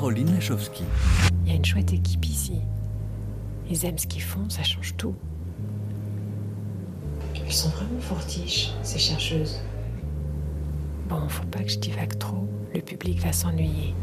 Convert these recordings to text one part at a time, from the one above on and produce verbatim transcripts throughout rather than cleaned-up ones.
Caroline Lachowski. Il y a une chouette équipe ici. Ils aiment ce qu'ils font, ça change tout. Elles sont vraiment fortiches, ces chercheuses. Bon, faut pas que je divague trop. Le public va s'ennuyer.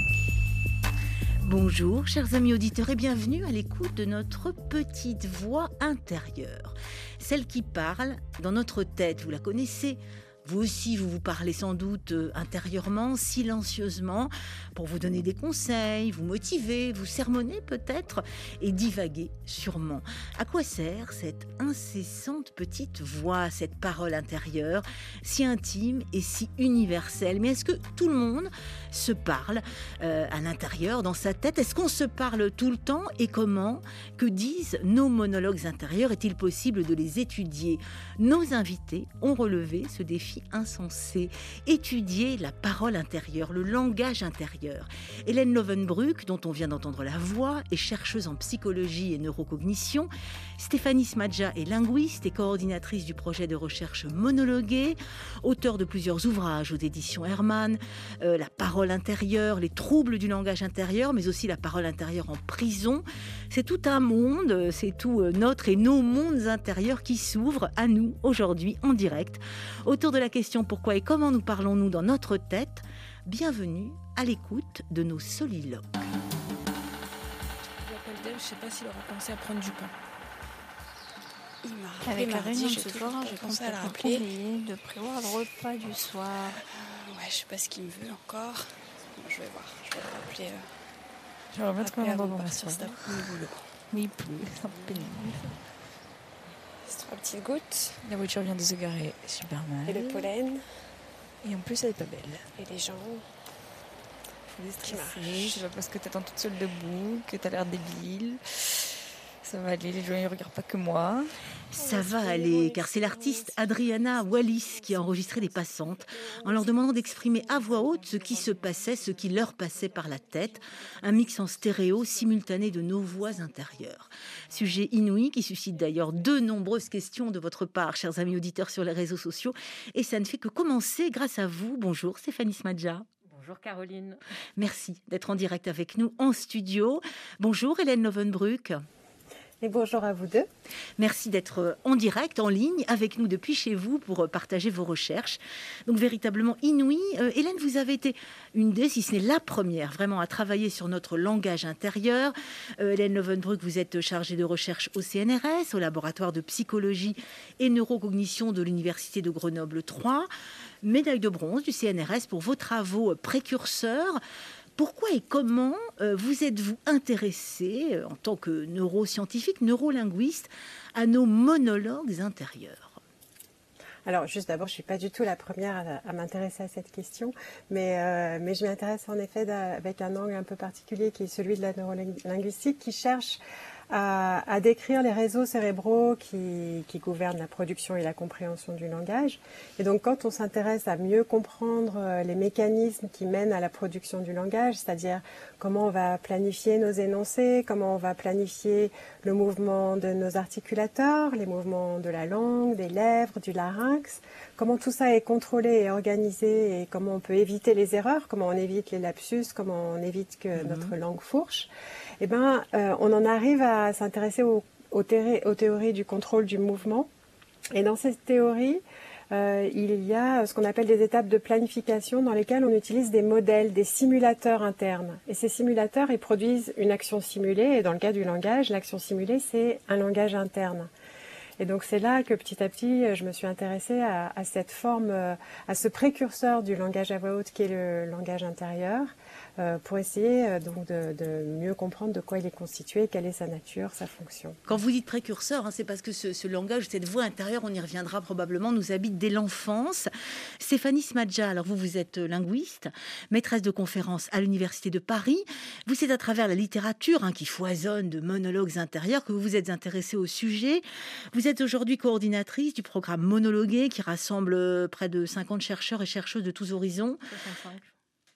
Bonjour, chers amis auditeurs, et bienvenue à l'écoute de notre petite voix intérieure. Celle qui parle dans notre tête, vous la connaissez. Vous aussi, vous vous parlez sans doute euh, intérieurement, silencieusement, pour vous donner des conseils, vous motiver, vous sermonner peut-être et divaguer sûrement. À quoi sert cette incessante petite voix, cette parole intérieure, si intime et si universelle? Mais est-ce que tout le monde se parle euh, à l'intérieur, dans sa tête? Est-ce qu'on se parle tout le temps et comment? Que disent nos monologues intérieurs? Est-il possible de les étudier? Nos invités ont relevé ce défi insensé, étudier la parole intérieure, le langage intérieur. Hélène Lovenbruck, dont on vient d'entendre la voix, est chercheuse en psychologie et neurocognition. Stéphanie Smadja est linguiste et coordinatrice du projet de recherche Monologuer, auteure de plusieurs ouvrages aux éditions Hermann, euh, la parole intérieure, les troubles du langage intérieur, mais aussi la parole intérieure en prison. C'est tout un monde, c'est tout notre et nos mondes intérieurs qui s'ouvrent à nous aujourd'hui en direct, autour de la question pourquoi et comment nous parlons-nous dans notre tête. Bienvenue à l'écoute de nos soliloques. Je m'appelle Dave, je ne sais pas s'il aura pensé à prendre du pain. Il m'a rappelé Avec la mardi, réunion de j'ai ce toujours soir, pas j'ai pensé à la complètement rappeler. oublié de prévoir le repas du soir. Euh, ouais, je sais pas ce qu'il me veut encore. Bon, je vais voir, je vais le rappeler. Euh, J'aimerais bien trouver un avant endroit de pour partir cet m'asseoir. après-midi boulot. Oui, plus, c'est un peu pénible. C'est trois petites gouttes. La voiture vient de se garer super mal. Et le pollen. Et en plus, elle est pas belle. Et les gens. Je suis Qui marche. stressée, c'est pas parce que t'attends toute seule debout, que t'as l'air débile. Ça va aller, les gens ils regardent pas que moi. Ça va aller, car c'est l'artiste Adriana Wallis qui a enregistré les passantes en leur demandant d'exprimer à voix haute ce qui se passait, ce qui leur passait par la tête. Un mix en stéréo simultané de nos voix intérieures. Sujet inouï qui suscite d'ailleurs de nombreuses questions de votre part, chers amis auditeurs sur les réseaux sociaux. Et ça ne fait que commencer grâce à vous. Bonjour Stéphanie Smadja. Bonjour Caroline. Merci d'être en direct avec nous en studio. Bonjour Hélène Lovenbruck. Et bonjour à vous deux. Merci d'être en direct, en ligne, avec nous depuis chez vous pour partager vos recherches. Donc véritablement inouï. Euh, Hélène, vous avez été une des, si ce n'est la première, vraiment à travailler sur notre langage intérieur. Euh, Hélène Lovenbruck, vous êtes chargée de recherche au C N R S, au laboratoire de psychologie et neurocognition de l'Université de Grenoble trois. Médaille de bronze du C N R S pour vos travaux précurseurs. Pourquoi et comment euh, vous êtes-vous intéressé, euh, en tant que neuroscientifique, neurolinguiste, à nos monologues intérieurs? Alors, juste d'abord, je ne suis pas du tout la première à, à m'intéresser à cette question, mais, euh, mais je m'y intéresse en effet avec un angle un peu particulier qui est celui de la neurolinguistique, qui cherche à, à décrire les réseaux cérébraux qui, qui gouvernent la production et la compréhension du langage. Et donc, quand on s'intéresse à mieux comprendre les mécanismes qui mènent à la production du langage, c'est-à-dire comment on va planifier nos énoncés, comment on va planifier le mouvement de nos articulateurs, les mouvements de la langue, des lèvres, du larynx, comment tout ça est contrôlé et organisé et comment on peut éviter les erreurs, comment on évite les lapsus, comment on évite que mmh. notre langue fourche, eh ben, euh, on en arrive à s'intéresser aux, aux, thé- aux théories du contrôle du mouvement. Et dans cette théorie, euh, il y a ce qu'on appelle des étapes de planification dans lesquelles on utilise des modèles, des simulateurs internes. Et ces simulateurs, ils produisent une action simulée. Et dans le cas du langage, l'action simulée, c'est un langage interne. Et donc c'est là que petit à petit, je me suis intéressée à, à cette forme, à ce précurseur du langage à voix haute qui est le langage intérieur, euh, pour essayer euh, donc de, de mieux comprendre de quoi il est constitué, quelle est sa nature, sa fonction. Quand vous dites précurseur, hein, c'est parce que ce, ce langage, cette voix intérieure, on y reviendra probablement, nous habite dès l'enfance. Stéphanie Smadja, alors vous, vous êtes linguiste, maîtresse de conférences à l'Université de Paris. Vous, c'est à travers la littérature hein, qui foisonne de monologues intérieurs que vous vous êtes intéressée au sujet. Vous êtes aujourd'hui coordinatrice du programme Monologuer qui rassemble près de cinquante chercheurs et chercheuses de tous horizons. soixante-cinq.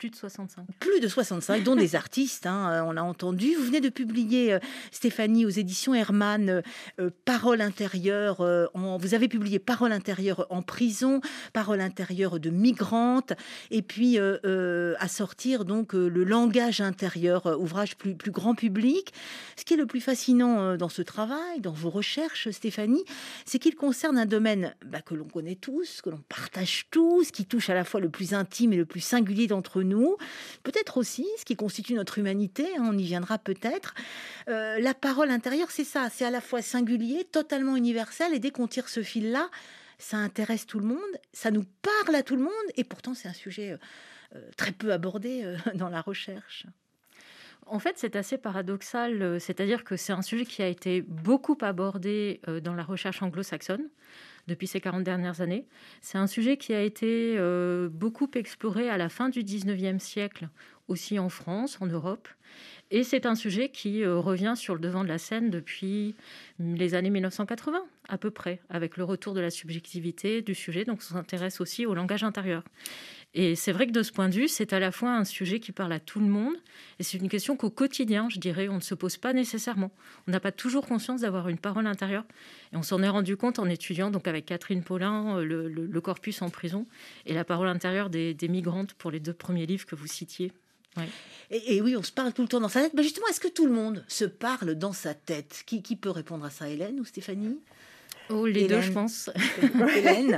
plus de soixante-cinq. Plus de soixante-cinq, dont des artistes, hein, on l'a entendu. Vous venez de publier, euh, Stéphanie, aux éditions Hermann, euh, euh, Parole intérieure. Euh, en, vous avez publié Parole intérieure en prison, Parole intérieure de migrante, et puis euh, euh, à sortir donc euh, le langage intérieur, euh, ouvrage plus, plus grand public. Ce qui est le plus fascinant euh, dans ce travail, dans vos recherches, Stéphanie, c'est qu'il concerne un domaine bah, que l'on connaît tous, que l'on partage tous, qui touche à la fois le plus intime et le plus singulier d'entre nous, peut-être aussi ce qui constitue notre humanité, hein, on y viendra peut-être. Euh, la parole intérieure, c'est ça, c'est à la fois singulier, totalement universel, et dès qu'on tire ce fil-là, ça intéresse tout le monde, ça nous parle à tout le monde, et pourtant c'est un sujet euh, très peu abordé euh, dans la recherche. En fait, c'est assez paradoxal, c'est-à-dire que c'est un sujet qui a été beaucoup abordé dans la recherche anglo-saxonne depuis ces quarante dernières années. C'est un sujet qui a été euh, beaucoup exploré à la fin du dix-neuvième siècle, aussi en France, en Europe. Et c'est un sujet qui euh, revient sur le devant de la scène depuis les années mille neuf cent quatre-vingts, à peu près, avec le retour de la subjectivité du sujet. Donc, on s'intéresse aussi au langage intérieur. Et c'est vrai que de ce point de vue, c'est à la fois un sujet qui parle à tout le monde, et c'est une question qu'au quotidien, je dirais, on ne se pose pas nécessairement. On n'a pas toujours conscience d'avoir une parole intérieure. Et on s'en est rendu compte en étudiant, donc avec Catherine Paulin, le, le, le corpus en prison, et la parole intérieure des, des migrantes pour les deux premiers livres que vous citiez. Ouais. Et, et oui, on se parle tout le temps dans sa tête. Mais justement, est-ce que tout le monde se parle dans sa tête ? Qui, qui peut répondre à ça, Hélène ou Stéphanie ? Oh, les Hélène. deux, je pense. Hélène.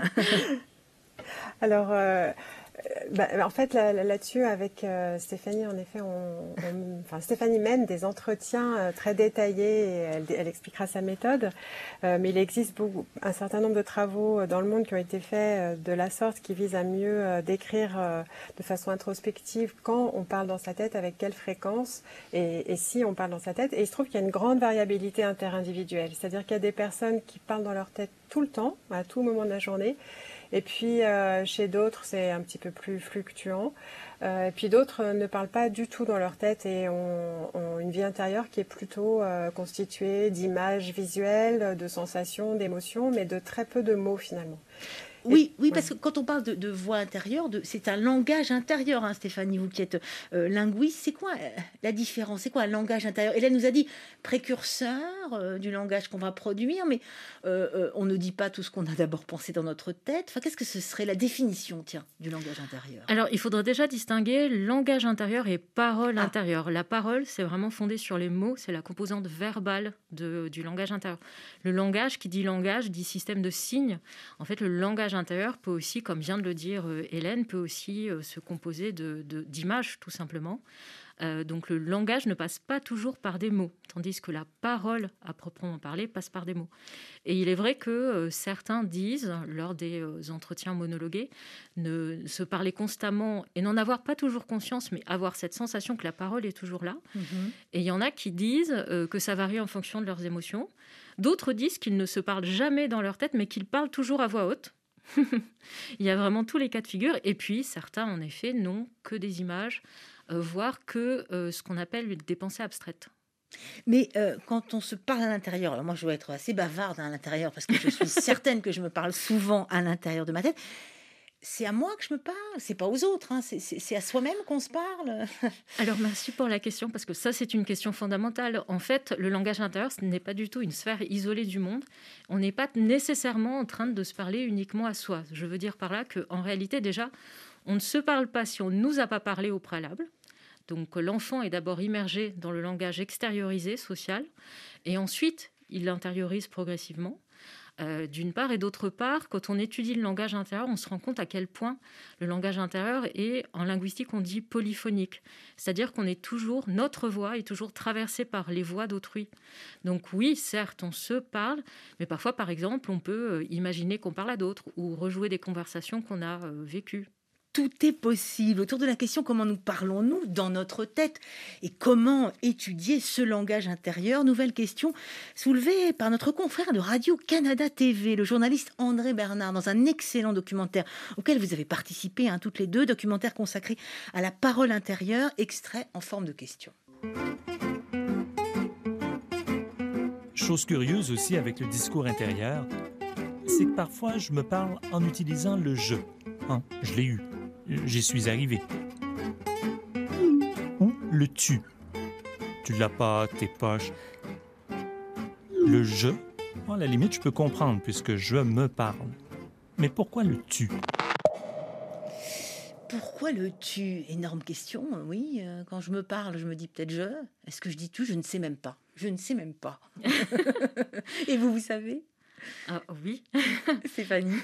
Alors, euh, bah, en fait, là, là-dessus, avec euh, Stéphanie, en effet, on, on, enfin, Stéphanie mène des entretiens euh, très détaillés et elle, elle expliquera sa méthode. Euh, mais il existe beaucoup, un certain nombre de travaux dans le monde qui ont été faits euh, de la sorte qui visent à mieux euh, décrire euh, de façon introspective quand on parle dans sa tête, avec quelle fréquence et, et si on parle dans sa tête. Et il se trouve qu'il y a une grande variabilité interindividuelle. C'est-à-dire qu'il y a des personnes qui parlent dans leur tête tout le temps, à tout moment de la journée. Et puis, euh, chez d'autres, c'est un petit peu plus fluctuant. Euh, et puis d'autres euh, ne parlent pas du tout dans leur tête et ont, ont une vie intérieure qui est plutôt euh, constituée d'images visuelles, de sensations, d'émotions, mais de très peu de mots finalement. Oui, oui, parce que quand on parle de, de voix intérieure, de, c'est un langage intérieur, hein, Stéphanie, vous qui êtes euh, linguiste. C'est quoi euh, la différence ? C'est quoi un langage intérieur ? Hélène nous a dit précurseur euh, du langage qu'on va produire, mais euh, euh, on ne dit pas tout ce qu'on a d'abord pensé dans notre tête. Enfin, qu'est-ce que ce serait la définition, tiens, du langage intérieur ? Alors, il faudrait déjà distinguer langage intérieur et parole Ah. intérieure. La parole, c'est vraiment fondé sur les mots, c'est la composante verbale de, du langage intérieur. Le langage, qui dit langage, dit système de signes. En fait, le langage intérieur peut aussi, comme vient de le dire euh, Hélène, peut aussi euh, se composer de, de, d'images, tout simplement. Euh, donc le langage ne passe pas toujours par des mots, tandis que la parole, à proprement parler, passe par des mots. Et il est vrai que euh, certains disent, lors des euh, entretiens monologués, ne se parler constamment et n'en avoir pas toujours conscience, mais avoir cette sensation que la parole est toujours là. Mm-hmm. Et il y en a qui disent euh, que ça varie en fonction de leurs émotions. D'autres disent qu'ils ne se parlent jamais dans leur tête, mais qu'ils parlent toujours à voix haute. Il y a vraiment tous les cas de figure. Et puis, certains, en effet, n'ont que des images, euh, voire que euh, ce qu'on appelle des pensées abstraites. Mais euh, quand on se parle à l'intérieur, alors moi, je dois être assez bavarde à l'intérieur parce que je suis certaine que je me parle souvent à l'intérieur de ma tête. C'est à moi que je me parle, c'est pas aux autres, hein. c'est, c'est, c'est à soi-même qu'on se parle. Alors merci pour la question, parce que ça c'est une question fondamentale. En fait, le langage intérieur, ce n'est pas du tout une sphère isolée du monde. On n'est pas nécessairement en train de se parler uniquement à soi. Je veux dire par là qu'en réalité déjà, on ne se parle pas si on ne nous a pas parlé au préalable. Donc l'enfant est d'abord immergé dans le langage extériorisé, social, et ensuite il l'intériorise progressivement. Euh, d'une part, et d'autre part, quand on étudie le langage intérieur, on se rend compte à quel point le langage intérieur est, en linguistique, on dit polyphonique. C'est-à-dire qu'on est toujours, notre voix est toujours traversée par les voix d'autrui. Donc oui, certes, on se parle, mais parfois, par exemple, on peut imaginer qu'on parle à d'autres ou rejouer des conversations qu'on a euh, vécues. Tout est possible. Autour de la question comment nous parlons-nous dans notre tête et comment étudier ce langage intérieur. Nouvelle question soulevée par notre confrère de Radio-Canada T V, le journaliste André Bernard, dans un excellent documentaire auquel vous avez participé, hein, toutes les deux, documentaire consacré à la parole intérieure, extrait en forme de question. Chose curieuse aussi avec le discours intérieur, c'est que parfois je me parle en utilisant le « je ». Hein, je l'ai eu. J'y suis arrivé. le tu. Tu l'as pas, t'es poche. Le je, à la limite, je peux comprendre puisque je me parle. Mais pourquoi le tu? Pourquoi le tu? Énorme question, oui. Euh, Quand je me parle, je me dis peut-être je. Est-ce que je dis tu? Je ne sais même pas. Je ne sais même pas. Et vous, vous savez? Ah, oui. Stéphanie?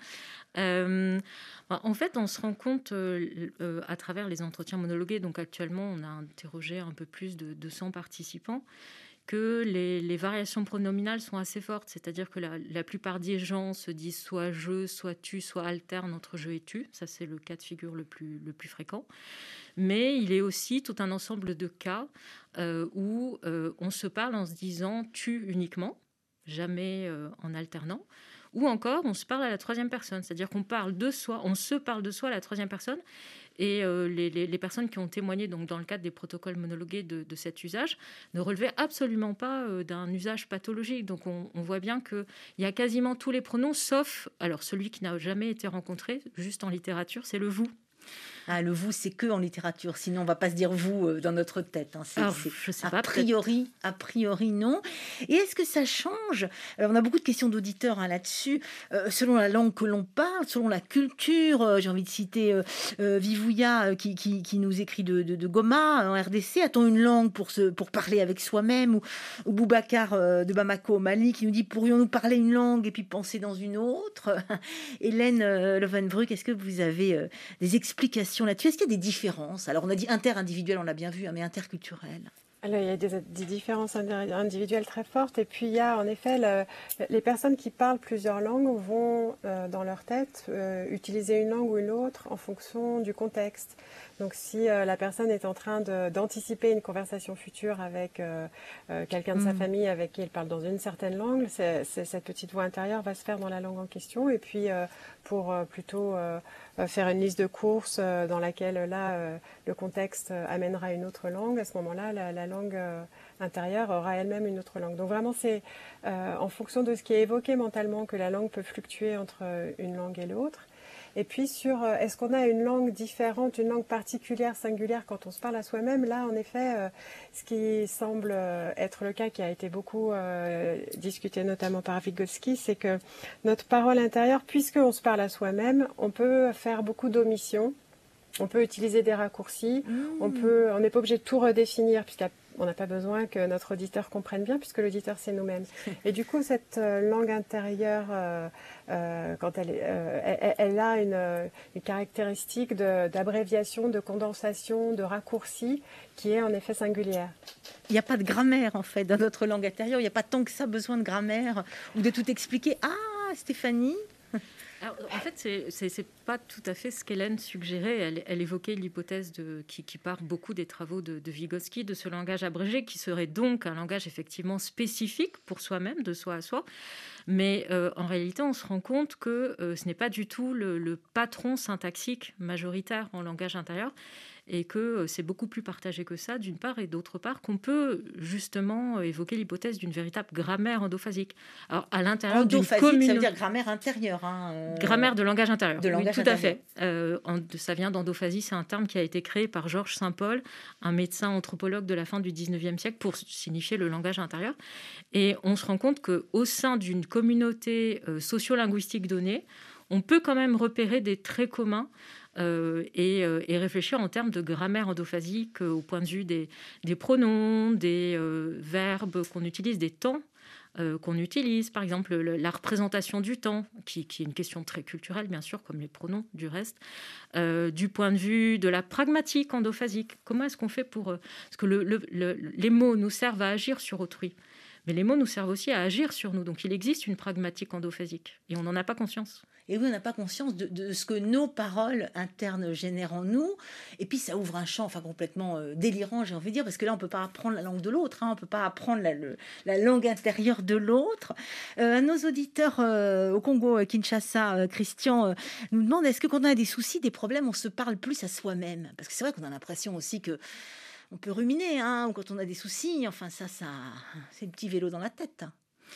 Euh, bah, en fait, on se rend compte euh, euh, à travers les entretiens monologués, donc actuellement on a interrogé un peu plus de deux cents participants, que les, les variations pronominales sont assez fortes, c'est-à-dire que la, la plupart des gens se disent soit je, soit tu, soit alternent entre je et tu, ça c'est le cas de figure le plus, le plus fréquent, mais il est aussi tout un ensemble de cas euh, où euh, on se parle en se disant tu uniquement, jamais euh, en alternant, ou encore on se parle à la troisième personne, c'est-à-dire qu'on parle de soi, on se parle de soi à la troisième personne. Et euh, les, les, les personnes qui ont témoigné donc, dans le cadre des protocoles monologués de, de cet usage ne relevaient absolument pas euh, d'un usage pathologique. Donc on, on voit bien qu'il y a quasiment tous les pronoms, sauf alors celui qui n'a jamais été rencontré, juste en littérature, c'est le vous. Ah, le vous, c'est que en littérature. Sinon, on va pas se dire vous euh, dans notre tête. Hein. C'est, Alors, c'est je sais a pas, priori, a priori, non. Et est-ce que ça change? Alors, on a beaucoup de questions d'auditeurs hein, là-dessus. Euh, selon la langue que l'on parle, selon la culture, euh, j'ai envie de citer euh, euh, Vivouya euh, qui, qui, qui nous écrit de, de, de Goma en R D C. A-t-on une langue pour, se, pour parler avec soi-même? Ou, ou Boubacar euh, de Bamako au Mali qui nous dit pourrions-nous parler une langue et puis penser dans une autre? Hélène euh, Levenbruck, est-ce que vous avez euh, des explications là-dessus? Est-ce qu'il y a des différences? Alors, on a dit inter-individuel, on l'a bien vu, hein, mais interculturel. Alors, il y a des, des différences individuelles très fortes. Et puis, il y a en effet, le, les personnes qui parlent plusieurs langues vont, euh, dans leur tête, euh, utiliser une langue ou une autre en fonction du contexte. Donc, si euh, la personne est en train de, d'anticiper une conversation future avec euh, euh, quelqu'un de mmh. sa famille avec qui elle parle dans une certaine langue, c'est, c'est, cette petite voix intérieure va se faire dans la langue en question. Et puis, euh, pour euh, plutôt euh, faire une liste de courses euh, dans laquelle, là, euh, le contexte amènera une autre langue, à ce moment-là, la, la langue euh, intérieure aura elle-même une autre langue. Donc, vraiment, c'est euh, en fonction de ce qui est évoqué mentalement que la langue peut fluctuer entre une langue et l'autre. Et puis sur euh, est-ce qu'on a une langue différente, une langue particulière, singulière quand on se parle à soi-même? Là, en effet, euh, ce qui semble euh, être le cas, qui a été beaucoup euh, discuté notamment par Vygotsky, c'est que notre parole intérieure, puisqu'on se parle à soi-même, on peut faire beaucoup d'omissions, on peut utiliser des raccourcis, mmh. on peut, on n'est pas obligé de tout redéfinir, puisqu'on n'a pas besoin que notre auditeur comprenne bien, puisque l'auditeur, c'est nous-mêmes. Et du coup, cette euh, langue intérieure, euh, euh, quand elle, est, euh, elle, elle a une, une caractéristique de, d'abréviation, de condensation, de raccourci, qui est en effet singulière. Il n'y a pas de grammaire, en fait, dans notre langue intérieure. Il n'y a pas tant que ça besoin de grammaire ou de tout expliquer. Ah, Stéphanie? Alors, en fait, c'est, c'est, c'est pas tout à fait ce qu'Hélène suggérait. Elle, elle évoquait l'hypothèse de, qui, qui part beaucoup des travaux de, de Vygotsky, de ce langage abrégé, qui serait donc un langage effectivement spécifique pour soi-même, de soi à soi. Mais euh, en réalité, on se rend compte que euh, ce n'est pas du tout le, le patron syntaxique majoritaire en langage intérieur, et que euh, c'est beaucoup plus partagé que ça, d'une part, et d'autre part, qu'on peut justement évoquer l'hypothèse d'une véritable grammaire endophasique. Alors, à l'intérieur d'une commune... ça veut dire grammaire intérieure. Hein, euh... Grammaire de langage intérieur, de langage oui, tout intérieur. à fait. Euh, en, ça vient d'endophasie, c'est un terme qui a été créé par Georges Saint-Paul, un médecin anthropologue de la fin du dix-neuvième siècle, pour signifier le langage intérieur. Et on se rend compte qu'au sein d'une communauté euh, sociolinguistique donnée, on peut quand même repérer des traits communs Euh, et, euh, et réfléchir en termes de grammaire endophasique euh, au point de vue des, des pronoms, des euh, verbes qu'on utilise, des temps euh, qu'on utilise. Par exemple, le, la représentation du temps, qui, qui est une question très culturelle, bien sûr, comme les pronoms du reste. Euh, du point de vue de la pragmatique endophasique, comment est-ce qu'on fait pour... Euh, parce que le, le, le, les mots nous servent à agir sur autrui, mais les mots nous servent aussi à agir sur nous. Donc il existe une pragmatique endophasique, et on n'en a pas conscience. Et oui, on n'a pas conscience de, de ce que nos paroles internes génèrent en nous. Et puis, ça ouvre un champ enfin, complètement euh, délirant, j'ai envie de dire, parce que là, on ne peut pas apprendre la langue de l'autre, hein, on ne peut pas apprendre la, le, la langue intérieure de l'autre. Euh, à nos auditeurs euh, au Congo, euh, Kinshasa, euh, Christian, euh, nous demande, est-ce que quand on a des soucis, des problèmes, on se parle plus à soi-même? Parce que c'est vrai qu'on a l'impression aussi que on peut ruminer, hein, ou quand on a des soucis, enfin ça, ça c'est le petit vélo dans la tête.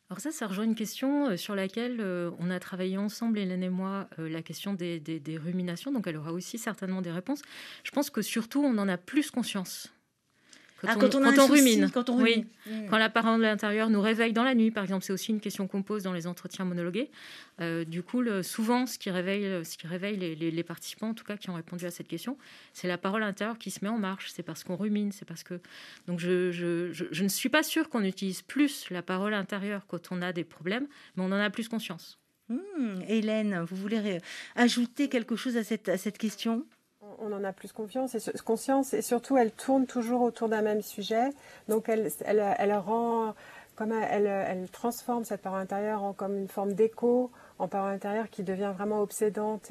Alors ça, ça rejoint une question sur laquelle euh, on a travaillé ensemble, Hélène et moi, euh, la question des, des, des ruminations. Donc elle aura aussi certainement des réponses. Je pense que surtout, on en a plus conscience. Quand, ah, on, quand on, quand a on souci, rumine. Quand on rumine. Oui. Mmh. Quand la parole intérieure nous réveille dans la nuit, par exemple, c'est aussi une question qu'on pose dans les entretiens monologués. Euh, du coup, le, souvent, ce qui réveille, ce qui réveille les, les, les participants, en tout cas, qui ont répondu à cette question, c'est la parole intérieure qui se met en marche. C'est parce qu'on rumine, c'est parce que... Donc, je, je, je, je ne suis pas sûre qu'on utilise plus la parole intérieure quand on a des problèmes, mais on en a plus conscience. Mmh. Hélène, vous voulez ré- ajouter quelque chose à cette, à cette question ? On en a plus confiance et conscience et surtout elle tourne toujours autour d'un même sujet. Donc elle, elle, elle rend, comme elle, elle transforme cette parole intérieure en comme une forme d'écho, en parole intérieure qui devient vraiment obsédante et,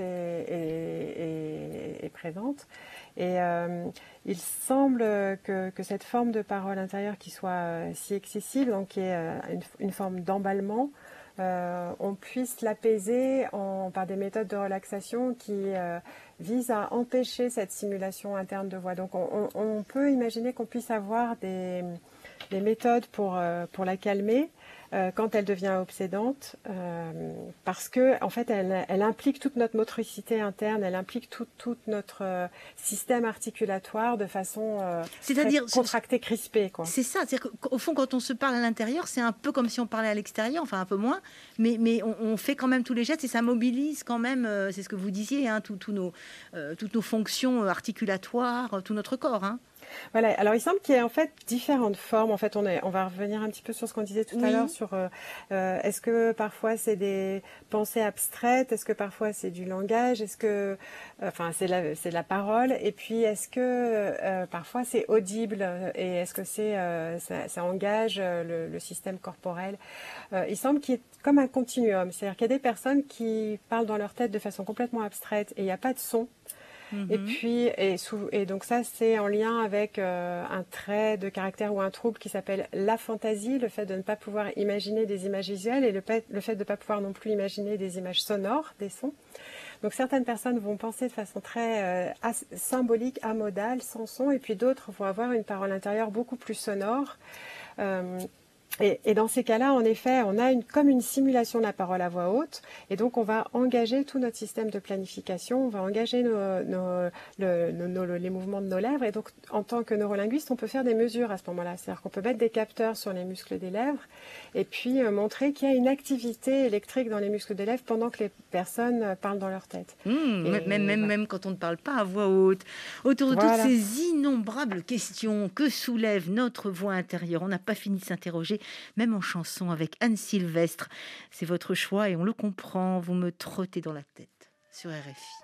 et, et, et présente. Et euh, il semble que, que cette forme de parole intérieure qui soit euh, si excessive, donc qui est euh, une, une forme d'emballement, euh, on puisse l'apaiser en, par des méthodes de relaxation qui euh, vise à empêcher cette simulation interne de voix. Donc on, on, on peut imaginer qu'on puisse avoir des, des méthodes pour, euh, pour la calmer euh, quand elle devient obsédante, euh, parce que en fait elle, elle implique toute notre motricité interne, elle implique tout, tout notre euh, système articulatoire de façon euh, C'est-à-dire contractée, crispée, quoi. C'est ça, c'est-à-dire qu'au fond quand on se parle à l'intérieur, c'est un peu comme si on parlait à l'extérieur, enfin un peu moins, mais, mais on, on fait quand même tous les gestes et ça mobilise quand même, euh, c'est ce que vous disiez, hein, tout, tout nos, euh, toutes nos fonctions articulatoires, tout notre corps. Hein. Voilà. Alors, il semble qu'il y ait en fait différentes formes. En fait, on, est, on va revenir un petit peu sur ce qu'on disait tout oui. à l'heure sur euh, euh, est-ce que parfois c'est des pensées abstraites, est-ce que parfois c'est du langage, est-ce que, euh, enfin, c'est la, c'est la parole, et puis est-ce que euh, parfois c'est audible et est-ce que c'est euh, ça, ça engage le, le système corporel. Euh, il semble qu'il y ait comme un continuum, c'est-à-dire qu'il y a des personnes qui parlent dans leur tête de façon complètement abstraite et il n'y a pas de son. Mmh. Et puis, et, sous, et donc ça, c'est en lien avec euh, un trait de caractère ou un trouble qui s'appelle la fantaisie, le fait de ne pas pouvoir imaginer des images visuelles et le, le fait de ne pas pouvoir non plus imaginer des images sonores, des sons. Donc certaines personnes vont penser de façon très euh, as, symbolique, amodale, sans son, et puis d'autres vont avoir une parole intérieure beaucoup plus sonore. Euh, Et, et dans ces cas-là, en effet, on a une, comme une simulation de la parole à voix haute, et donc on va engager tout notre système de planification, on va engager nos, nos, le, nos, nos, les mouvements de nos lèvres, et donc en tant que neurolinguiste, on peut faire des mesures à ce moment-là, c'est-à-dire qu'on peut mettre des capteurs sur les muscles des lèvres, et puis euh, montrer qu'il y a une activité électrique dans les muscles des lèvres pendant que les personnes euh, parlent dans leur tête. Mmh, et, même, même, voilà. même quand on ne parle pas à voix haute. Autour de voilà. toutes ces innombrables questions que soulève notre voix intérieure, on n'a pas fini de s'interroger, même en chanson avec Anne Sylvestre. C'est votre choix et on le comprend. Vous me trottez dans la tête sur R F I.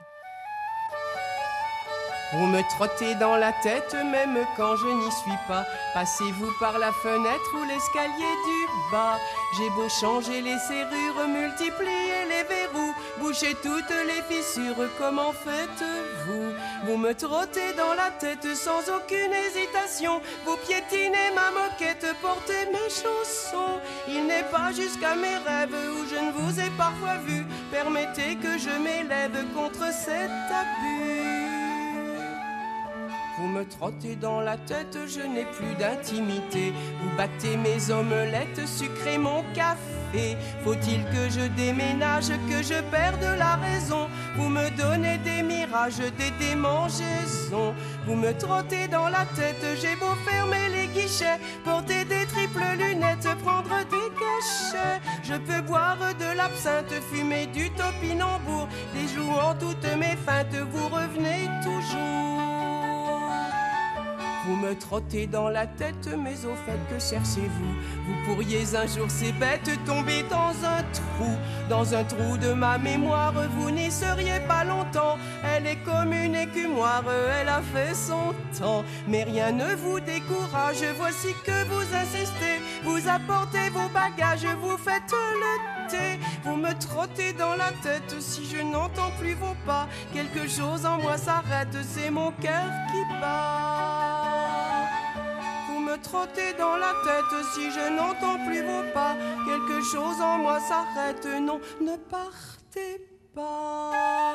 Vous me trottez dans la tête même quand je n'y suis pas. Passez-vous par la fenêtre ou l'escalier du bas. J'ai beau changer les serrures, multiplier les verrous, boucher toutes les fissures, comment faites-vous? Vous me trottez dans la tête sans aucune hésitation. Vous piétinez ma moquette, portez mes chaussons. Il n'est pas jusqu'à mes rêves où je ne vous ai parfois vu. Permettez que je m'élève contre cet abus. Vous me trottez dans la tête, je n'ai plus d'intimité. Vous battez mes omelettes, sucrez mon café. Faut-il que je déménage, que je perde la raison? Vous me donnez des mirages, des démangeaisons. Vous me trottez dans la tête, j'ai beau fermer les guichets, porter des triples lunettes, prendre des cachets. Je peux boire de l'absinthe, fumer du topinambour, déjouant toutes mes feintes, vous revenez toujours. Vous me trottez dans la tête, mais au fait que cherchez-vous? Vous pourriez un jour, c'est bête, tomber dans un trou. Dans un trou de ma mémoire, vous n'y seriez pas longtemps. Elle est comme une écumoire, elle a fait son temps. Mais rien ne vous décourage, voici que vous insistez. Vous apportez vos bagages, vous faites le thé. Vous me trottez dans la tête, si je n'entends plus vos pas. Quelque chose en moi s'arrête, c'est mon cœur qui bat. Me trotter dans la tête si je n'entends plus vos pas. Quelque chose en moi s'arrête, non, ne partez pas.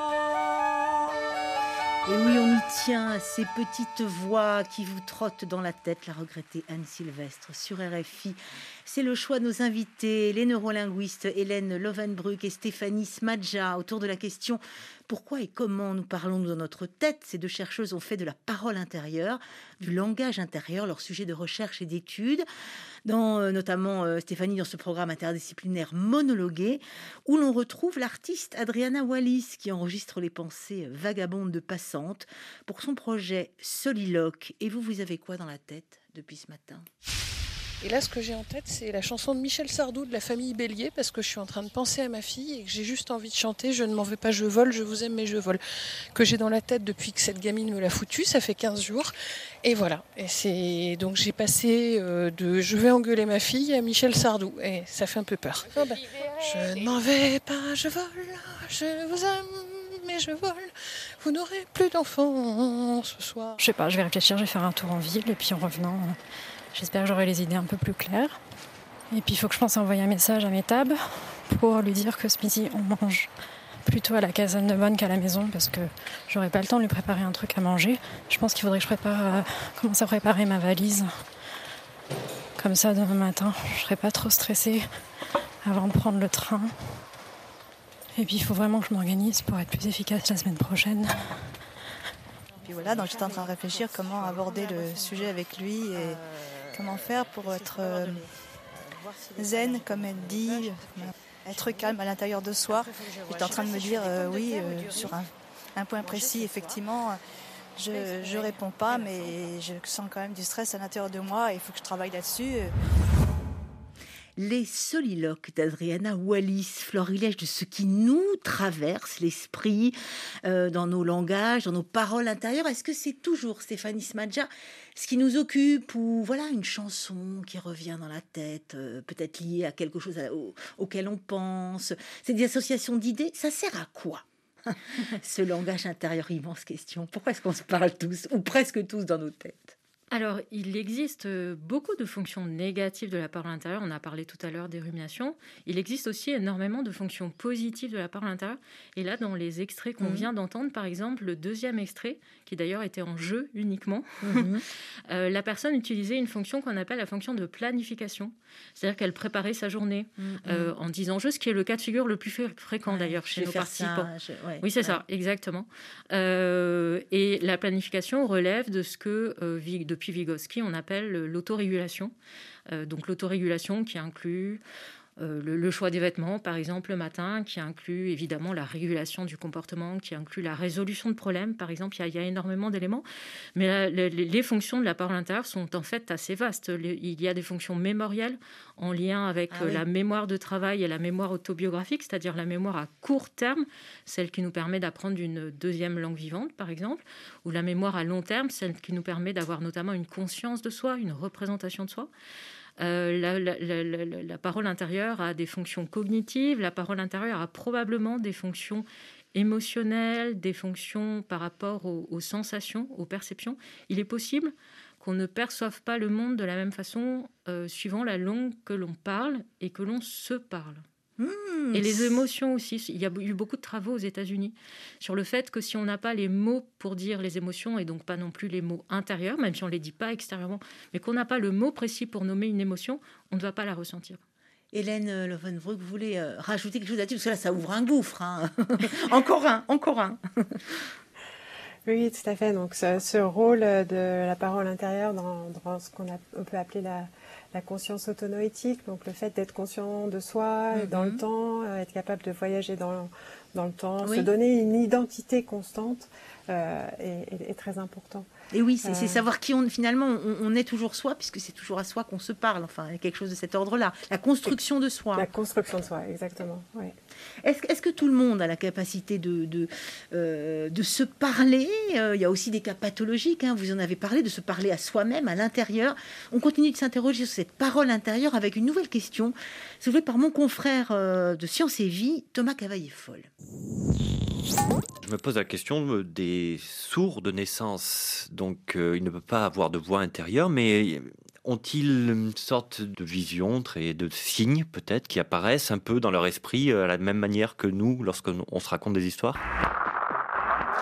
Et oui, on y tient à ces petites voix qui vous trottent dans la tête, la regrettée Anne Sylvestre sur R F I. C'est le choix de nos invités, les neurolinguistes Hélène Lovenbruck et Stéphanie Smadja, autour de la question « Pourquoi et comment nous parlons dans notre tête ?» Ces deux chercheuses ont fait de la parole intérieure, du langage intérieur, leur sujet de recherche et d'étude. Dans, euh, notamment, euh, Stéphanie, dans ce programme interdisciplinaire Monologué, où l'on retrouve l'artiste Adriana Wallis, qui enregistre les pensées vagabondes de passantes pour son projet Soliloque. Et vous, vous avez quoi dans la tête depuis ce matin ? Et là, ce que j'ai en tête, c'est la chanson de Michel Sardou de la famille Bélier, parce que je suis en train de penser à ma fille et que j'ai juste envie de chanter « Je ne m'en veux pas, je vole, je vous aime, mais je vole », que j'ai dans la tête depuis que cette gamine me l'a foutu, ça fait quinze jours. Et voilà. Et c'est... Donc j'ai passé euh, de « Je vais engueuler ma fille » à Michel Sardou. Et ça fait un peu peur. Oh ben, je ne m'en vais pas, je vole, je vous aime, mais je vole. Vous n'aurez plus d'enfants ce soir. Je sais pas, je vais réfléchir, je vais faire un tour en ville et puis en revenant... J'espère que j'aurai les idées un peu plus claires. Et puis il faut que je pense à envoyer un message à Métab pour lui dire que ce midi on mange plutôt à la caserne de Bonne qu'à la maison parce que j'aurai pas le temps de lui préparer un truc à manger. Je pense qu'il faudrait que je prépare, euh, commence à préparer ma valise. Comme ça demain matin, je serai pas trop stressée avant de prendre le train. Et puis il faut vraiment que je m'organise pour être plus efficace la semaine prochaine. Puis voilà, donc j'étais en train de réfléchir comment aborder le sujet avec lui et comment faire pour être euh, zen, comme elle dit, être calme à l'intérieur de soi. J'étais en train de me dire, euh, oui, euh, sur un, un point précis, effectivement, je ne réponds pas, mais je sens quand même du stress à l'intérieur de moi et il faut que je travaille là-dessus. Les soliloques d'Adriana Wallis, florilège de ce qui nous traverse l'esprit euh, dans nos langages, dans nos paroles intérieures. Est-ce que c'est toujours, Stéphanie Smadja, ce qui nous occupe ou voilà une chanson qui revient dans la tête, euh, peut-être liée à quelque chose à, au, auquel on pense? C'est des associations d'idées. Ça sert à quoi ce langage intérieur? Immense question. Pourquoi est-ce qu'on se parle tous ou presque tous dans nos têtes? Alors, il existe beaucoup de fonctions négatives de la parole intérieure. On a parlé tout à l'heure des ruminations. Il existe aussi énormément de fonctions positives de la parole intérieure. Et là, dans les extraits qu'on mmh. vient d'entendre, par exemple, le deuxième extrait, qui d'ailleurs était en jeu uniquement, mmh. euh, la personne utilisait une fonction qu'on appelle la fonction de planification. C'est-à-dire qu'elle préparait sa journée mmh. euh, en disant jeu, ce qui est le cas de figure le plus fréquent ouais, d'ailleurs chez nos participants. Ça, je... ouais, oui, c'est ouais. ça, exactement. Euh, et la planification relève de ce que euh, de depuis Vygotsky, on appelle l'autorégulation. Euh, donc l'autorégulation qui inclut euh, le, le choix des vêtements, par exemple, le matin, qui inclut évidemment la régulation du comportement, qui inclut la résolution de problèmes, par exemple. Il y a, il y a énormément d'éléments. Mais la, les, les fonctions de la parole intérieure sont en fait assez vastes. Les, il y a des fonctions mémorielles en lien avec ah, oui. la mémoire de travail et la mémoire autobiographique, c'est-à-dire la mémoire à court terme, celle qui nous permet d'apprendre une deuxième langue vivante, par exemple, ou la mémoire à long terme, celle qui nous permet d'avoir notamment une conscience de soi, une représentation de soi. Euh, la, la, la, la, la parole intérieure a des fonctions cognitives, la parole intérieure a probablement des fonctions émotionnelles, des fonctions par rapport aux, aux sensations, aux perceptions. Il est possible qu'on ne perçoive pas le monde de la même façon euh, suivant la langue que l'on parle et que l'on se parle. Mmh. Et les émotions aussi. Il y a eu beaucoup de travaux aux États-Unis sur le fait que si on n'a pas les mots pour dire les émotions et donc pas non plus les mots intérieurs, même si on ne les dit pas extérieurement, mais qu'on n'a pas le mot précis pour nommer une émotion, on ne va pas la ressentir. Hélène Lovenbruck, vous voulez euh, rajouter quelque chose là-dessus? Parce que là, ça ouvre un gouffre. Hein. encore un, encore un. Oui, tout à fait. Donc, ce, ce rôle de la parole intérieure dans, dans ce qu'on a, on peut appeler la, la conscience autonoétique, donc le fait d'être conscient de soi, mm-hmm. dans le temps, euh, être capable de voyager dans, dans le temps, oui. se donner une identité constante euh, est, est, est très important. Et oui, c'est, euh... c'est savoir qui on finalement on, on est toujours soi, puisque c'est toujours à soi qu'on se parle. Enfin, il y a quelque chose de cet ordre-là. La construction de soi. La construction de soi, exactement. Oui. Est-ce, est-ce que tout le monde a la capacité de, de, euh, de se parler? euh, Il y a aussi des cas pathologiques, hein, vous en avez parlé, de se parler à soi-même, à l'intérieur. On continue de s'interroger sur cette parole intérieure avec une nouvelle question, soulevée par mon confrère euh, de Sciences et Vie, Thomas Cavaillé-Foll. Je me pose la question des sourds de naissance. Donc, euh, ils ne peuvent pas avoir de voix intérieure, mais ont-ils une sorte de vision, très, de signes peut-être, qui apparaissent un peu dans leur esprit, à la même manière que nous, lorsqu'on se raconte des histoires?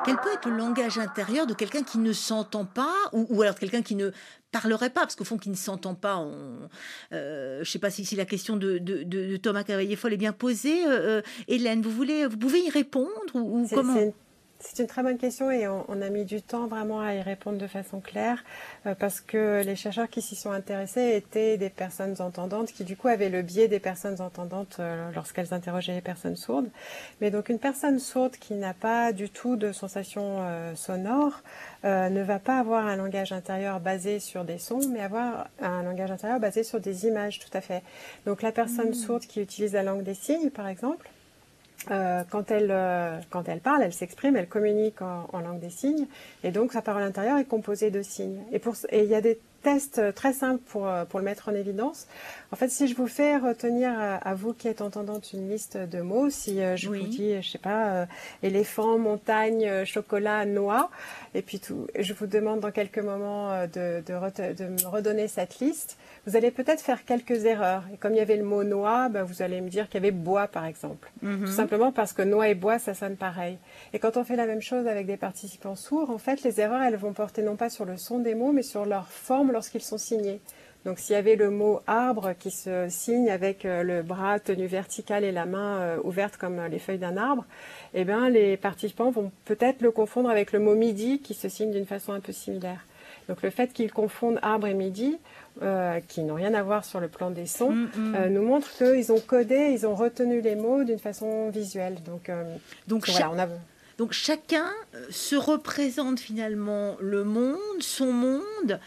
Quel peut être le langage intérieur de quelqu'un qui ne s'entend pas, ou, ou alors de quelqu'un qui ne parlerait pas, parce qu'au fond, qui ne s'entend pas, on, euh, je ne sais pas si, si la question de, de, de, de Thomas Cavalier-Foll est bien posée. Euh, Hélène, vous, voulez, vous pouvez y répondre ou, ou c'est, comment c'est... C'est une très bonne question et on, on a mis du temps vraiment à y répondre de façon claire euh, parce que les chercheurs qui s'y sont intéressés étaient des personnes entendantes qui du coup avaient le biais des personnes entendantes euh, lorsqu'elles interrogeaient les personnes sourdes. Mais donc une personne sourde qui n'a pas du tout de sensation euh, sonore euh, ne va pas avoir un langage intérieur basé sur des sons, mais avoir un langage intérieur basé sur des images, tout à fait. Donc la personne mmh. sourde qui utilise la langue des signes, par exemple, Euh, quand, elle, euh, quand elle parle, elle s'exprime, elle communique en, en langue des signes, et donc sa parole intérieure est composée de signes. Et pour, et il y a des tests très simples pour, pour le mettre en évidence. En fait, si je vous fais retenir à, à vous qui êtes entendante une liste de mots, si euh, je oui. vous dis, je sais pas, euh, éléphant, montagne, chocolat, noix, et puis tout, je vous demande dans quelques moments de, de, re- de me redonner cette liste, vous allez peut-être faire quelques erreurs. Et comme il y avait le mot noix, ben vous allez me dire qu'il y avait bois, par exemple. Mm-hmm. Tout simplement parce que noix et bois, ça sonne pareil. Et quand on fait la même chose avec des participants sourds, en fait, les erreurs, elles vont porter non pas sur le son des mots, mais sur leur forme lorsqu'ils sont signés. Donc, s'il y avait le mot arbre qui se signe avec le bras tenu vertical et la main ouverte comme les feuilles d'un arbre, eh bien, les participants vont peut-être le confondre avec le mot midi qui se signe d'une façon un peu similaire. Donc, le fait qu'ils confondent arbre et midi, Euh, qui n'ont rien à voir sur le plan des sons, mmh, mmh. Euh, nous montre qu'ils ont codé, ils ont retenu les mots d'une façon visuelle. Donc, euh, donc, voilà, cha- on a... donc chacun se représente finalement le monde, son monde,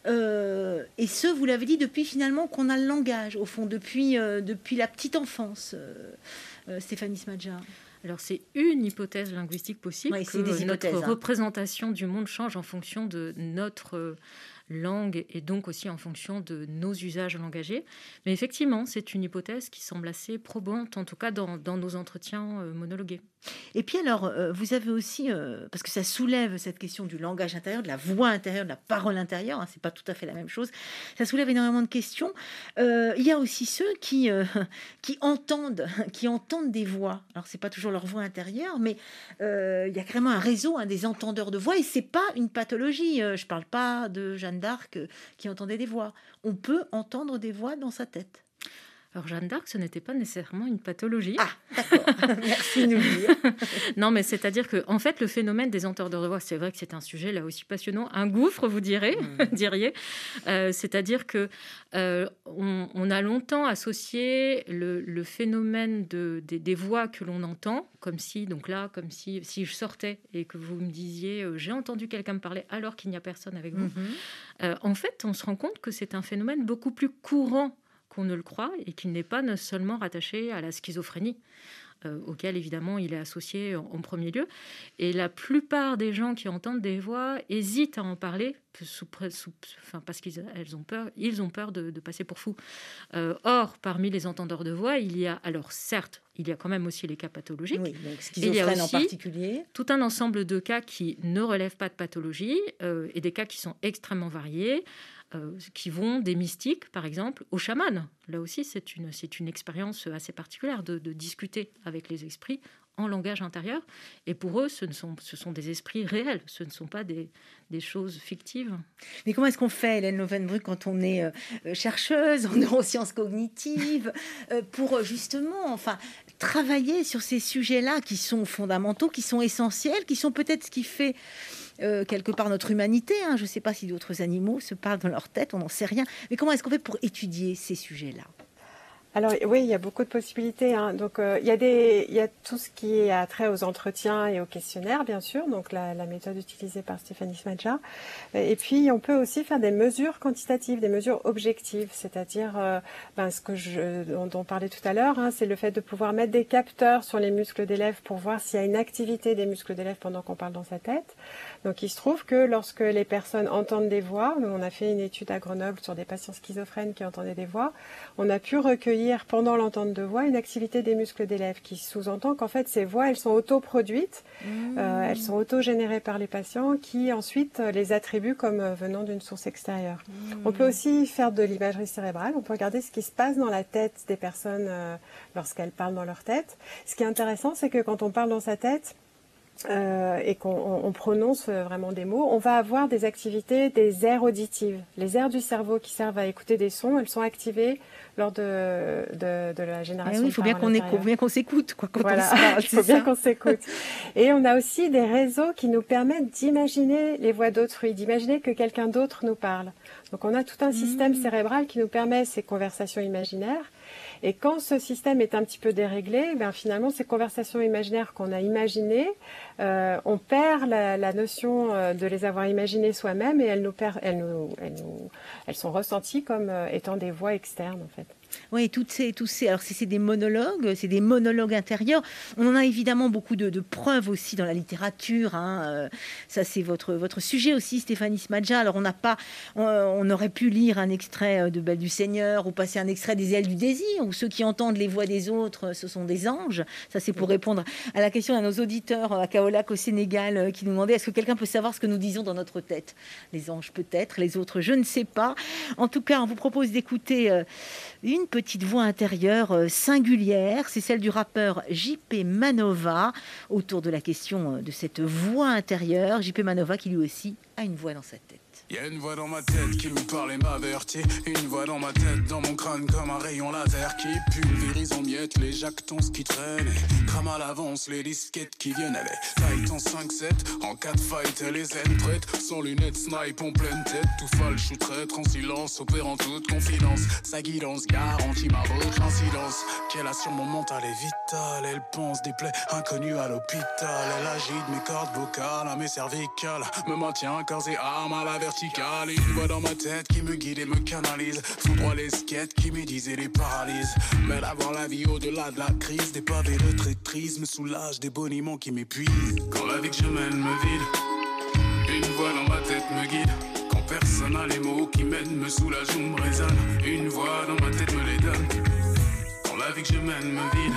euh, et ce, vous l'avez dit, depuis finalement qu'on a le langage, au fond, depuis, euh, depuis la petite enfance, euh, euh, Stéphanie Smadja. Alors, c'est une hypothèse linguistique possible, oui, que des notre hypothèses, hein. représentation du monde change en fonction de notre euh, langue et donc aussi en fonction de nos usages langagiers. Mais effectivement, c'est une hypothèse qui semble assez probante, en tout cas dans, dans nos entretiens euh, monologués. Et puis alors, euh, vous avez aussi, euh, parce que ça soulève cette question du langage intérieur, de la voix intérieure, de la parole intérieure, hein, c'est pas tout à fait la même chose, ça soulève énormément de questions. Euh, il y a aussi ceux qui, euh, qui, entendent, qui entendent des voix. Alors, c'est pas toujours leur voix intérieure, mais euh, il y a carrément un réseau, hein, des entendeurs de voix, et c'est pas une pathologie. Euh, je parle pas de Jeanne d'Arc euh, qui entendait des voix. On peut entendre des voix dans sa tête. Alors, Jeanne d'Arc, ce n'était pas nécessairement une pathologie. Ah, d'accord. Merci de nous le dire. Non, mais c'est-à-dire que, en fait, le phénomène des entendeurs de voix, c'est vrai que c'est un sujet là aussi passionnant, un gouffre, vous direz, mmh. diriez. Euh, c'est-à-dire que euh, on, on a longtemps associé le, le phénomène de, de, des voix que l'on entend, comme si, donc là, comme si, si je sortais et que vous me disiez, euh, j'ai entendu quelqu'un me parler alors qu'il n'y a personne avec vous. Mmh. Euh, en fait, on se rend compte que c'est un phénomène beaucoup plus courant qu'on ne le croit et qu'il n'est pas seulement rattaché à la schizophrénie, euh, auquel évidemment il est associé en, en premier lieu. Et la plupart des gens qui entendent des voix hésitent à en parler sous, sous, enfin, parce qu'ils elles ont peur, ils ont peur de, de passer pour fous. Euh, or, parmi les entendeurs de voix, il y a, alors certes, il y a quand même aussi les cas pathologiques. Oui, donc schizophrène en particulier. Tout un ensemble de cas qui ne relèvent pas de pathologie euh, et des cas qui sont extrêmement variés. Euh, qui vont des mystiques, par exemple, aux chamans. Là aussi, c'est une, c'est une expérience assez particulière de, de discuter avec les esprits en langage intérieur. Et pour eux, ce, ne sont, ce sont des esprits réels, ce ne sont pas des, des choses fictives. Mais comment est-ce qu'on fait, Hélène Lovenbrück, quand on est euh, chercheuse en neurosciences cognitives, euh, pour justement enfin, travailler sur ces sujets-là qui sont fondamentaux, qui sont essentiels, qui sont peut-être ce qui fait... Euh, quelque part notre humanité, hein. Je ne sais pas si d'autres animaux se parlent dans leur tête, on n'en sait rien. Mais comment est-ce qu'on fait pour étudier ces sujets-là ? Alors oui, il y a beaucoup de possibilités. Hein. Donc euh, il y a des, il y a tout ce qui a trait aux entretiens et aux questionnaires, bien sûr. Donc la, la méthode utilisée par Stéphanie Smadja. Et puis on peut aussi faire des mesures quantitatives, des mesures objectives, c'est-à-dire euh, ben, ce que je, dont, dont on parlait tout à l'heure, hein, c'est le fait de pouvoir mettre des capteurs sur les muscles des lèvres pour voir s'il y a une activité des muscles des lèvres pendant qu'on parle dans sa tête. Donc il se trouve que lorsque les personnes entendent des voix, nous on a fait une étude à Grenoble sur des patients schizophrènes qui entendaient des voix, on a pu recueillir pendant l'entente de voix une activité des muscles des lèvres qui sous-entend qu'en fait ces voix elles sont autoproduites, mmh. euh, elles sont auto-générées par les patients qui ensuite les attribuent comme venant d'une source extérieure. Mmh. On peut aussi faire de l'imagerie cérébrale, on peut regarder ce qui se passe dans la tête des personnes euh, lorsqu'elles parlent dans leur tête. Ce qui est intéressant, c'est que quand on parle dans sa tête, euh, et qu'on on, on prononce vraiment des mots, on va avoir des activités, des aires auditives. Les aires du cerveau qui servent à écouter des sons, elles sont activées lors de, de, de la génération. Eh oui, il faut bien qu'on écoute, bien qu'on s'écoute, quoi, quand voilà, on se parle. Il faut bien qu'on s'écoute. Et on a aussi des réseaux qui nous permettent d'imaginer les voix d'autrui, d'imaginer que quelqu'un d'autre nous parle. Donc on a tout un système mmh. cérébral qui nous permet ces conversations imaginaires. Et quand ce système est un petit peu déréglé, ben finalement, ces conversations imaginaires qu'on a imaginées, euh, on perd la, la notion de les avoir imaginées soi-même et elles, nous per- elles, nous, elles, nous, elles sont ressenties comme étant des voix externes, en fait. Oui, toutes ces, tous ces, alors c'est, c'est des monologues, c'est des monologues intérieurs. On en a évidemment beaucoup de, de preuves aussi dans la littérature. Hein. Euh, ça, c'est votre, votre sujet aussi, Stéphanie Smadja. Alors, on n'a pas, on, on aurait pu lire un extrait de Belle du Seigneur ou passer un extrait des Ailes du désir, où ceux qui entendent les voix des autres, ce sont des anges. Ça, c'est pour répondre à la question de nos auditeurs à Kaolack au Sénégal qui nous demandaient est-ce que quelqu'un peut savoir ce que nous disons dans notre tête ? Les anges peut-être, les autres, je ne sais pas. En tout cas, on vous propose d'écouter euh, une petite voix intérieure euh, singulière, c'est celle du rappeur J P Manova, autour de la question de cette voix intérieure. J P Manova qui lui aussi a une voix dans sa tête. Y a une voix dans ma tête qui me parle et m'avertit. Une voix dans ma tête, dans mon crâne comme un rayon laser qui pulvérise en miettes les jactons qui traînent et crame à l'avance les disquettes qui viennent. Elle est fight en cinq sept, en quatre fight elle est zen prête. Sans lunettes, snipe en pleine tête. Tout falche ou traître en silence, opère en toute confidence. Sa guidance garantit ma bouche en silence. Qu'elle a sur mon mental est vitale. Elle pense des plaies inconnues à l'hôpital. Elle agite mes cordes vocales à mes cervicales. Me maintient corps et âme à la verticale. Une voix dans ma tête qui me guide et me canalise. Fout droit les skates qui me disent et les paralyse. Mais d'avoir la vie au-delà de la crise. Des pavés de traîtrise me soulagent des boniments qui m'épuisent. Quand la vie que je mène me vide, une voix dans ma tête me guide. Quand personne n'a les mots qui mènent me soulagent ou me résonnent. Une voix dans ma tête me les donne. Quand la vie que je mène me vide,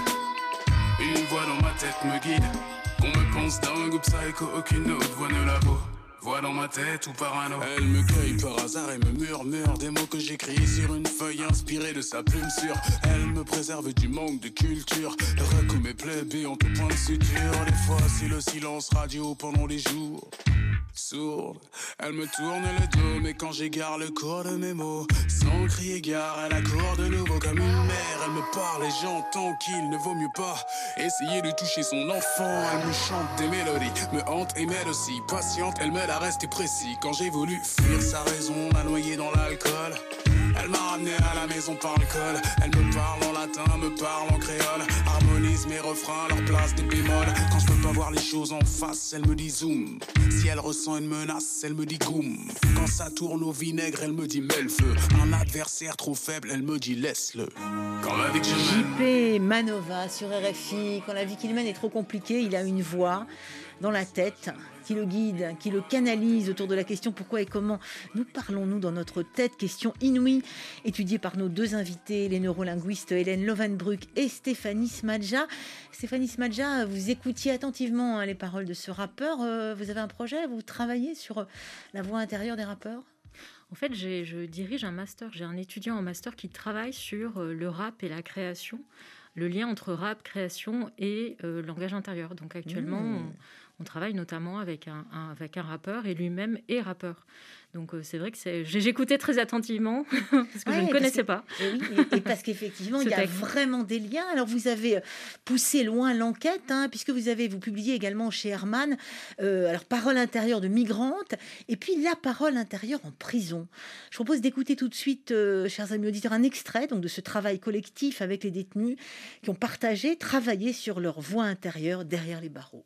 une voix dans ma tête me guide. Qu'on me pense dingue ou psycho, aucune autre voix ne la vaut. Voix dans ma tête ou parano. Elle me cueille par hasard et me murmure des mots que j'écris sur une feuille inspirée de sa plume sûre. Elle me préserve du manque de culture. Recoue mes plaies en tout point de suture. Des fois c'est le silence radio pendant les jours sourde. Elle me tourne le dos, mais quand j'égare le cours de mes mots, sans crier gare, elle accourt de nouveau comme une mère. Elle me parle et j'entends qu'il ne vaut mieux pas essayer de toucher son enfant. Elle me chante des mélodies, me hante et m'aide aussi. Patiente, elle m'aide à rester précis. Quand j'ai voulu fuir sa raison, la noyer dans l'alcool, elle m'a ramené à la maison par le col. Elle me parle en latin, me parle en créole, harmonise mes refrains, leur place des bémols. Quand je peux pas voir les choses en face, elle me dit zoom. Si elle ressent une menace, elle me dit goum. Quand ça tourne au vinaigre, elle me dit mets le feu. Un adversaire trop faible, elle me dit laisse-le. Quand la vie que je J P Manova sur R F I. Quand la vie qu'il mène est trop compliquée, il a une voix dans la tête qui le guide, qui le canalise autour de la question pourquoi et comment nous parlons-nous dans notre tête. Question inouïe, étudiée par nos deux invités, les neurolinguistes Hélène Lovenbruck et Stéphanie Smadja. Stéphanie Smadja, vous écoutiez attentivement hein, les paroles de ce rappeur. Euh, vous avez un projet, vous travaillez sur la voix intérieure des rappeurs ? En fait, j'ai, je dirige un master. J'ai un étudiant en master qui travaille sur le rap et la création, le lien entre rap, création et euh, langage intérieur. Donc actuellement, mmh. on, on travaille notamment avec un, un, avec un rappeur et lui-même est rappeur. Donc euh, c'est vrai que c'est... J'ai, j'écoutais très attentivement parce que ouais, je ne connaissais que, pas. Et, oui, et, et parce qu'effectivement, il y a texte. Vraiment des liens. Alors vous avez poussé loin l'enquête, hein, puisque vous avez vous publiez également chez Hermann, euh, alors parole intérieure de migrante, et puis la parole intérieure en prison. Je propose d'écouter tout de suite, euh, chers amis auditeurs, un extrait donc de ce travail collectif avec les détenus qui ont partagé, travaillé sur leur voix intérieure derrière les barreaux.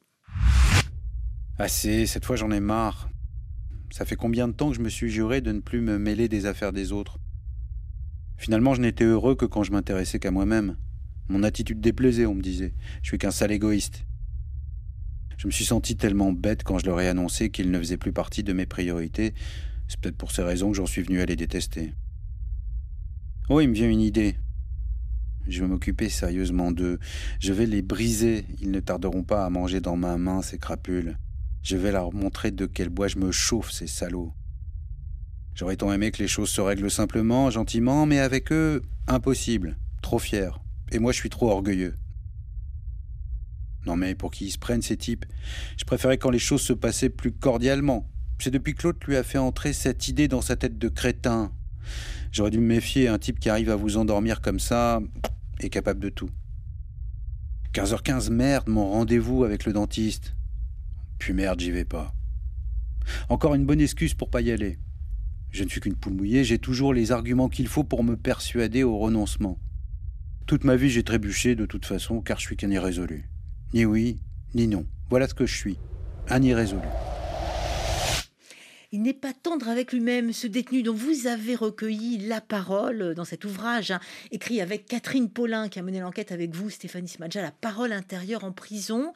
Assez, cette fois j'en ai marre. Ça fait combien de temps que je me suis juré de ne plus me mêler des affaires des autres ? Finalement, je n'étais heureux que quand je m'intéressais qu'à moi-même. Mon attitude déplaisait, on me disait. Je suis qu'un sale égoïste. Je me suis senti tellement bête quand je leur ai annoncé qu'ils ne faisaient plus partie de mes priorités. C'est peut-être pour ces raisons que j'en suis venu à les détester. Oh, il me vient une idée. Je vais m'occuper sérieusement d'eux. Je vais les briser. Ils ne tarderont pas à manger dans ma main ces crapules. Je vais leur montrer de quel bois je me chauffe, ces salauds. J'aurais tant aimé que les choses se règlent simplement, gentiment, mais avec eux, impossible, trop fier. Et moi, je suis trop orgueilleux. Non mais pour qui ils se prennent ces types? Je préférais quand les choses se passaient plus cordialement. C'est depuis que l'autre lui a fait entrer cette idée dans sa tête de crétin. J'aurais dû me méfier, un type qui arrive à vous endormir comme ça est capable de tout. quinze heures quinze, merde, mon rendez-vous avec le dentiste. Puis merde, j'y vais pas. Encore une bonne excuse pour pas y aller. Je ne suis qu'une poule mouillée, j'ai toujours les arguments qu'il faut pour me persuader au renoncement. Toute ma vie, j'ai trébuché de toute façon, car je suis qu'un irrésolu. Ni oui, ni non. Voilà ce que je suis, un irrésolu. Il n'est pas tendre avec lui-même, ce détenu dont vous avez recueilli la parole dans cet ouvrage, hein, écrit avec Catherine Paulin, qui a mené l'enquête avec vous, Stéphanie Smadja, La parole intérieure en prison.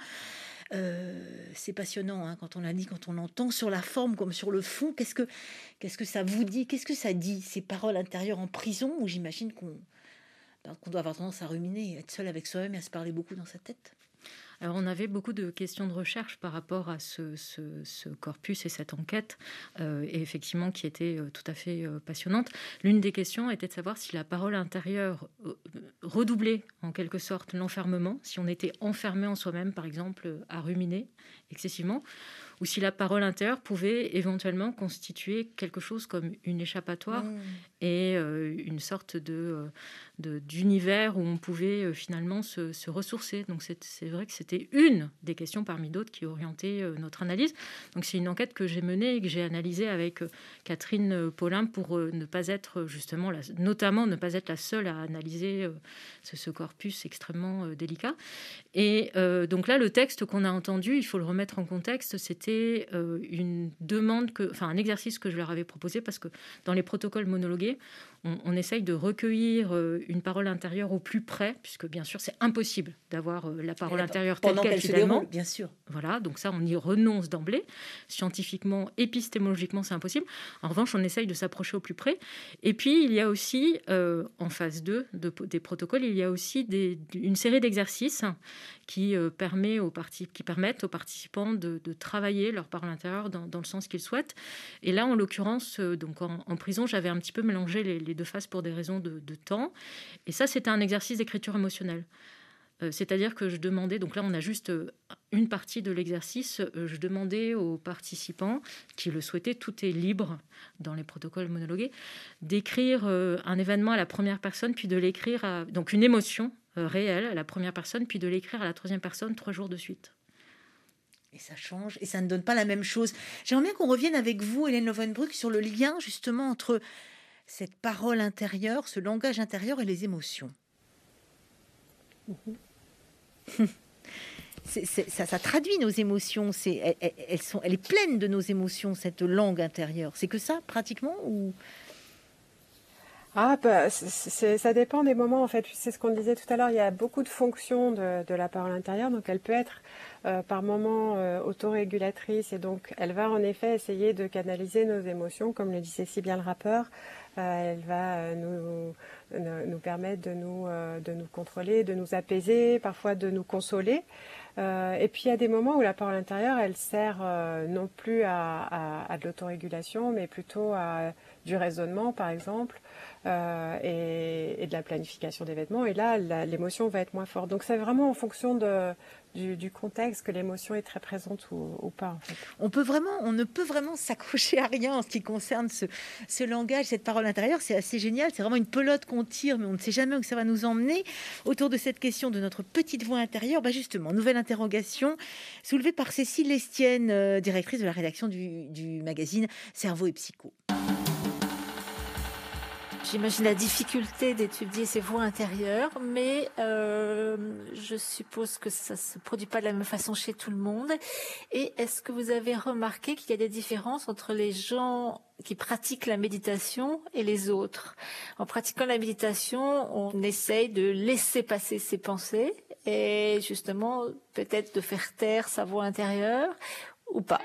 Euh, c'est passionnant hein, quand on la lit, quand on l'entend, sur la forme comme sur le fond. Qu'est-ce que, qu'est-ce que ça vous dit? Qu'est-ce que ça dit, ces paroles intérieures en prison, où j'imagine qu'on, ben, qu'on doit avoir tendance à ruminer, être seul avec soi-même et à se parler beaucoup dans sa tête? Alors, on avait beaucoup de questions de recherche par rapport à ce, ce, ce corpus et cette enquête, euh, et effectivement qui était euh, tout à fait euh, passionnante. L'une des questions était de savoir si la parole intérieure euh, redoublait en quelque sorte l'enfermement, si on était enfermé en soi-même, par exemple, à ruminer excessivement, ou si la parole intérieure pouvait éventuellement constituer quelque chose comme une échappatoire mmh. et euh, une sorte de, de, d'univers où on pouvait euh, finalement se, se ressourcer. Donc c'est, c'est vrai que c'était une des questions parmi d'autres qui orientait euh, notre analyse. Donc c'est une enquête que j'ai menée et que j'ai analysée avec euh, Catherine Paulin pour euh, ne pas être justement, la, notamment ne pas être la seule à analyser euh, ce, ce corpus extrêmement euh, délicat. Et euh, donc là, le texte qu'on a entendu, il faut le remettre en contexte, c'était C'était euh, une demande, que, enfin un exercice que je leur avais proposé parce que dans les protocoles monologués, on, on essaye de recueillir euh, une parole intérieure au plus près, puisque bien sûr c'est impossible d'avoir euh, la parole intérieure telle qu'elle fidèlement. Bien sûr. Voilà, donc ça on y renonce d'emblée. Scientifiquement, épistémologiquement, c'est impossible. En revanche, on essaye de s'approcher au plus près. Et puis il y a aussi euh, en phase deux de, des protocoles, il y a aussi des, une série d'exercices qui, euh, permet aux parti- qui permettent aux participants de, de travailler leur parole intérieure dans, dans le sens qu'ils souhaitent. Et là, en l'occurrence, euh, donc en, en prison, j'avais un petit peu mélangé les, les deux phases pour des raisons de, de temps. Et ça, c'était un exercice d'écriture émotionnelle. Euh, c'est-à-dire que je demandais, donc là, on a juste euh, une partie de l'exercice, euh, je demandais aux participants qui le souhaitaient, tout est libre dans les protocoles monologués, d'écrire euh, un événement à la première personne, puis de l'écrire, à, donc une émotion euh, réelle à la première personne, puis de l'écrire à la troisième personne trois jours de suite. Et ça change, et ça ne donne pas la même chose. J'aimerais bien qu'on revienne avec vous, Hélène Lovenbruck, sur le lien justement entre cette parole intérieure, ce langage intérieur et les émotions. Mmh. c'est, c'est, ça, ça traduit nos émotions. C'est, elles, elles sont, elle est pleine de nos émotions, cette langue intérieure. C'est que ça, pratiquement, ou... Ah, bah, c'est, c'est, ça dépend des moments, en fait. C'est ce qu'on disait tout à l'heure, il y a beaucoup de fonctions de, de la parole intérieure, donc elle peut être euh, par moments euh, autorégulatrice, et donc elle va en effet essayer de canaliser nos émotions, comme le disait si bien le rappeur. Euh, elle va euh, nous, nous, nous permettre de nous, euh, de nous contrôler, de nous apaiser, parfois de nous consoler. Euh, et puis il y a des moments où la parole intérieure, elle sert euh, non plus à, à, à de l'autorégulation, mais plutôt à du raisonnement, par exemple, euh, et, et de la planification d'événements. Et là, la, l'émotion va être moins forte. Donc c'est vraiment en fonction de, du, du contexte que l'émotion est très présente ou, ou pas. En fait. On peut vraiment, on ne peut vraiment s'accrocher à rien en ce qui concerne ce, ce langage, cette parole intérieure. C'est assez génial. C'est vraiment une pelote qu'on tire, mais on ne sait jamais où ça va nous emmener. Autour de cette question de notre petite voix intérieure, bah justement, nouvelle interrogation soulevée par Cécile Lestienne, euh, directrice de la rédaction du, du magazine Cerveau et Psycho. J'imagine la difficulté d'étudier ces voix intérieures, mais euh, je suppose que ça se produit pas de la même façon chez tout le monde. Et est-ce que vous avez remarqué qu'il y a des différences entre les gens qui pratiquent la méditation et les autres? En pratiquant la méditation, on essaye de laisser passer ses pensées et justement peut-être de faire taire sa voix intérieure ou pas.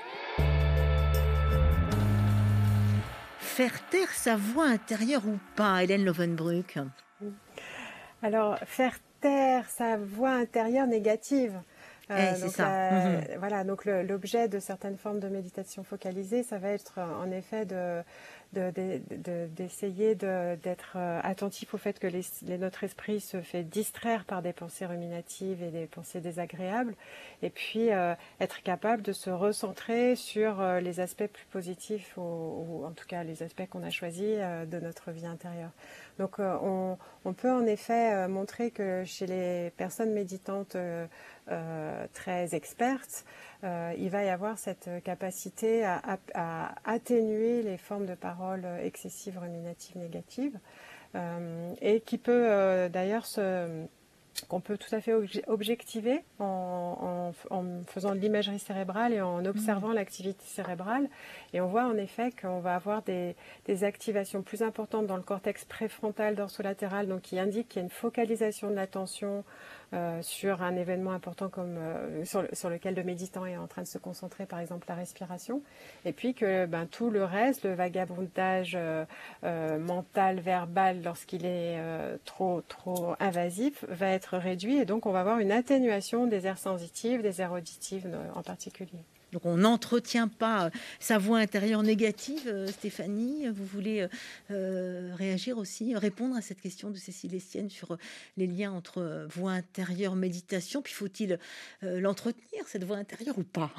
Faire taire sa voix intérieure ou pas, Hélène Lovenbruck? Alors, faire taire sa voix intérieure négative. Euh, eh, c'est donc ça. La, mmh. Voilà, donc le, l'objet de certaines formes de méditation focalisée, ça va être en effet de, de, de, de, d'essayer de, d'être attentif au fait que les, les, notre esprit se fait distraire par des pensées ruminatives et des pensées désagréables, et puis euh, être capable de se recentrer sur euh, les aspects plus positifs, ou, ou en tout cas les aspects qu'on a choisis euh, de notre vie intérieure. Donc euh, on, on peut en effet euh, montrer que chez les personnes méditantes euh, euh, très expertes, euh, il va y avoir cette capacité à, à, à atténuer les formes de paroles excessives, ruminatives, négatives, euh, et qui peut euh, d'ailleurs se... qu'on peut tout à fait objectiver en, en, en faisant de l'imagerie cérébrale et en observant mmh. l'activité cérébrale. Et on voit en effet qu'on va avoir des, des activations plus importantes dans le cortex préfrontal dorsolatéral, donc qui indique qu'il y a une focalisation de l'attention euh, sur un événement important comme euh, sur, le, sur lequel le méditant est en train de se concentrer, par exemple la respiration. Et puis que ben, tout le reste, le vagabondage euh, euh, mental, verbal, lorsqu'il est euh, trop, trop invasif, va être réduit, et donc on va avoir une atténuation des aires sensitives, des aires auditives en particulier. Donc on n'entretient pas sa voix intérieure négative. Stéphanie, vous voulez euh, réagir aussi, répondre à cette question de Cécile Estienne sur les liens entre voix intérieure, méditation, puis faut-il euh, l'entretenir, cette voix intérieure, ou pas?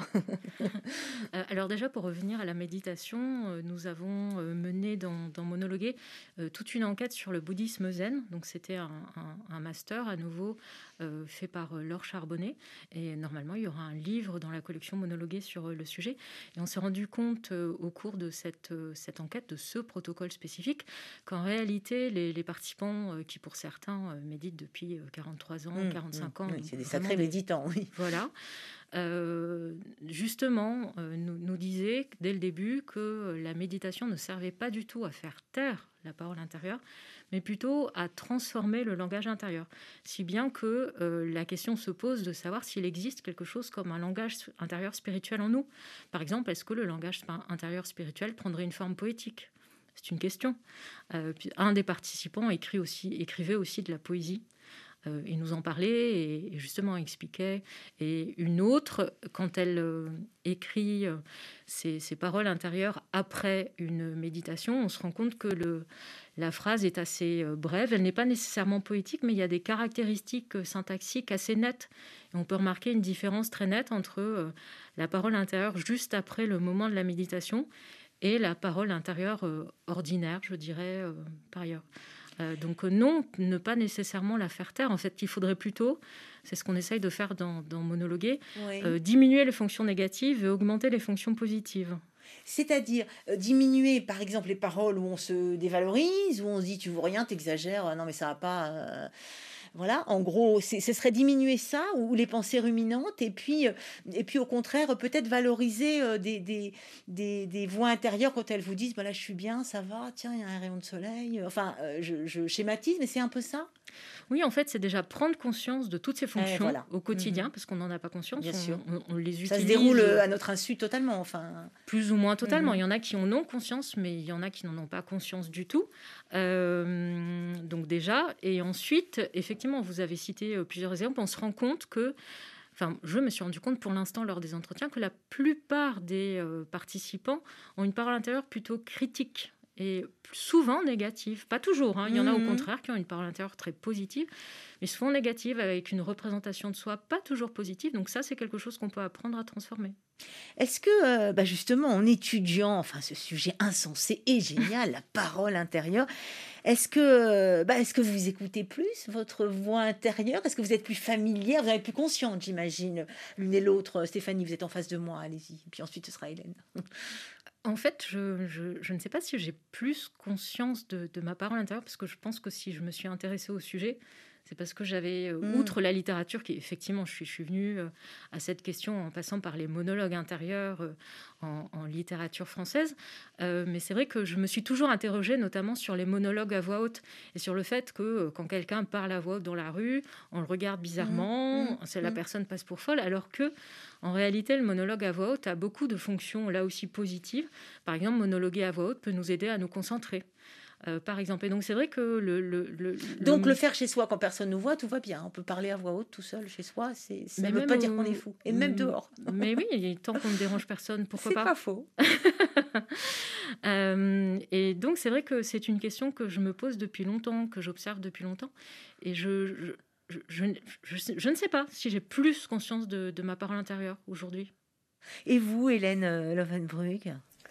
Alors déjà, pour revenir à la méditation, nous avons mené dans, dans Monologuer toute une enquête sur le bouddhisme zen. Donc c'était un, un, un master à nouveau euh, fait par Laure Charbonnet, et normalement il y aura un livre dans la collection Monologuer sur le sujet. Et on s'est rendu compte euh, au cours de cette, euh, cette enquête, de ce protocole spécifique, qu'en réalité, les, les participants euh, qui, pour certains, euh, méditent depuis euh, quarante-trois ans, mmh, quarante-cinq mmh, ans... Oui, c'est des sacrés des... méditants, oui. Voilà. Euh, justement, euh, nous, nous disaient dès le début que la méditation ne servait pas du tout à faire taire la parole intérieure, mais plutôt à transformer le langage intérieur. Si bien que euh, la question se pose de savoir s'il existe quelque chose comme un langage intérieur spirituel en nous. Par exemple, est-ce que le langage intérieur spirituel prendrait une forme poétique ? C'est une question. Euh, puis un des participants écrit aussi, écrivait aussi de la poésie. Euh, il nous en parlait et, et justement expliquait. Et une autre, quand elle euh, écrit euh, ses, ses paroles intérieures après une méditation, on se rend compte que le, la phrase est assez euh, brève. Elle n'est pas nécessairement poétique, mais il y a des caractéristiques euh, syntaxiques assez nettes. Et on peut remarquer une différence très nette entre euh, la parole intérieure juste après le moment de la méditation et la parole intérieure euh, ordinaire, je dirais, euh, par ailleurs. Euh, donc non, ne pas nécessairement la faire taire. En fait, il faudrait plutôt, c'est ce qu'on essaye de faire dans, dans Monologuer, oui. euh, diminuer les fonctions négatives et augmenter les fonctions positives. C'est-à-dire euh, diminuer, par exemple, les paroles où on se dévalorise, où on se dit « tu vaux rien, t'exagères, non mais ça va pas... Euh... » Voilà, en gros, c'est, ce serait diminuer ça, ou les pensées ruminantes, et puis, et puis au contraire, peut-être valoriser des, des, des, des voix intérieures quand elles vous disent bah « là, je suis bien, ça va, tiens, il y a un rayon de soleil. » Enfin, je, je schématise, mais c'est un peu ça. Oui, en fait, c'est déjà prendre conscience de toutes ces fonctions eh, voilà. au quotidien, mmh. parce qu'on n'en a pas conscience. Bien on, sûr. On, on les utilise. Ça se déroule à notre insu totalement, enfin. Plus ou moins totalement. Mmh. Il y en a qui en ont conscience, mais il y en a qui n'en ont pas conscience du tout. Euh, donc déjà, et ensuite, effectivement, vous avez cité plusieurs exemples. On se rend compte que, enfin, je me suis rendu compte pour l'instant lors des entretiens que la plupart des euh, participants ont une parole intérieure plutôt critique. Et souvent négative, pas toujours, hein. Il y en a au contraire qui ont une parole intérieure très positive, mais souvent négative, avec une représentation de soi pas toujours positive. Donc ça, c'est quelque chose qu'on peut apprendre à transformer. Est-ce que, euh, bah justement, en étudiant enfin, ce sujet insensé et génial, la parole intérieure, est-ce que, bah, est-ce que vous écoutez plus votre voix intérieure? Est-ce que vous êtes plus familière? Vous êtes plus consciente, j'imagine, l'une et l'autre. Stéphanie, vous êtes en face de moi, allez-y. Puis ensuite, ce sera Hélène. En fait, je, je, je ne sais pas si j'ai plus conscience de, de ma parole intérieure, parce que je pense que si je me suis intéressée au sujet, c'est parce que j'avais, euh, mmh. outre la littérature, qui effectivement, je suis, je suis venue euh, à cette question en passant par les monologues intérieurs euh, en, en littérature française. Euh, mais c'est vrai que je me suis toujours interrogée, notamment sur les monologues à voix haute et sur le fait que euh, quand quelqu'un parle à voix haute dans la rue, on le regarde bizarrement, mmh. c'est, la mmh. personne passe pour folle, alors que en réalité, le monologue à voix haute a beaucoup de fonctions là aussi positives. Par exemple, monologuer à voix haute peut nous aider à nous concentrer. Euh, par exemple. Et donc, c'est vrai que le... le, le donc, le... le faire chez soi, quand personne nous voit, tout va bien. On peut parler à voix haute tout seul chez soi. C'est, ça ne veut pas dire qu'on est fou. Et même dehors. Mais oui, tant qu'on ne dérange personne, pourquoi c'est pas. C'est pas faux. euh, et donc, c'est vrai que c'est une question que je me pose depuis longtemps, que j'observe depuis longtemps. Et je... je Je, je, je, je ne sais pas si j'ai plus conscience de, de ma parole intérieure aujourd'hui. Et vous, Hélène Lovenbruck ?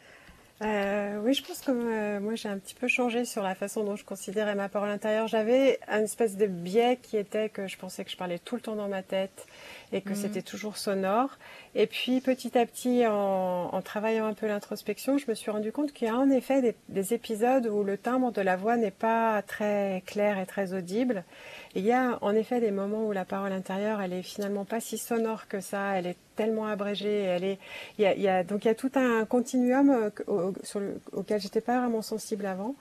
Euh, oui, je pense que euh, moi j'ai un petit peu changé sur la façon dont je considérais ma parole intérieure. J'avais une espèce de biais qui était que je pensais que je parlais tout le temps dans ma tête et que mmh. c'était toujours sonore. Et puis petit à petit, en, en travaillant un peu l'introspection, je me suis rendu compte qu'il y a en effet des, des épisodes où le timbre de la voix n'est pas très clair et très audible. Et il y a en effet des moments où la parole intérieure, elle est finalement pas si sonore que ça, elle est tellement abrégée. Elle est, il y a, il y a, donc il y a tout un continuum au, sur le, auquel j'étais pas vraiment sensible avant.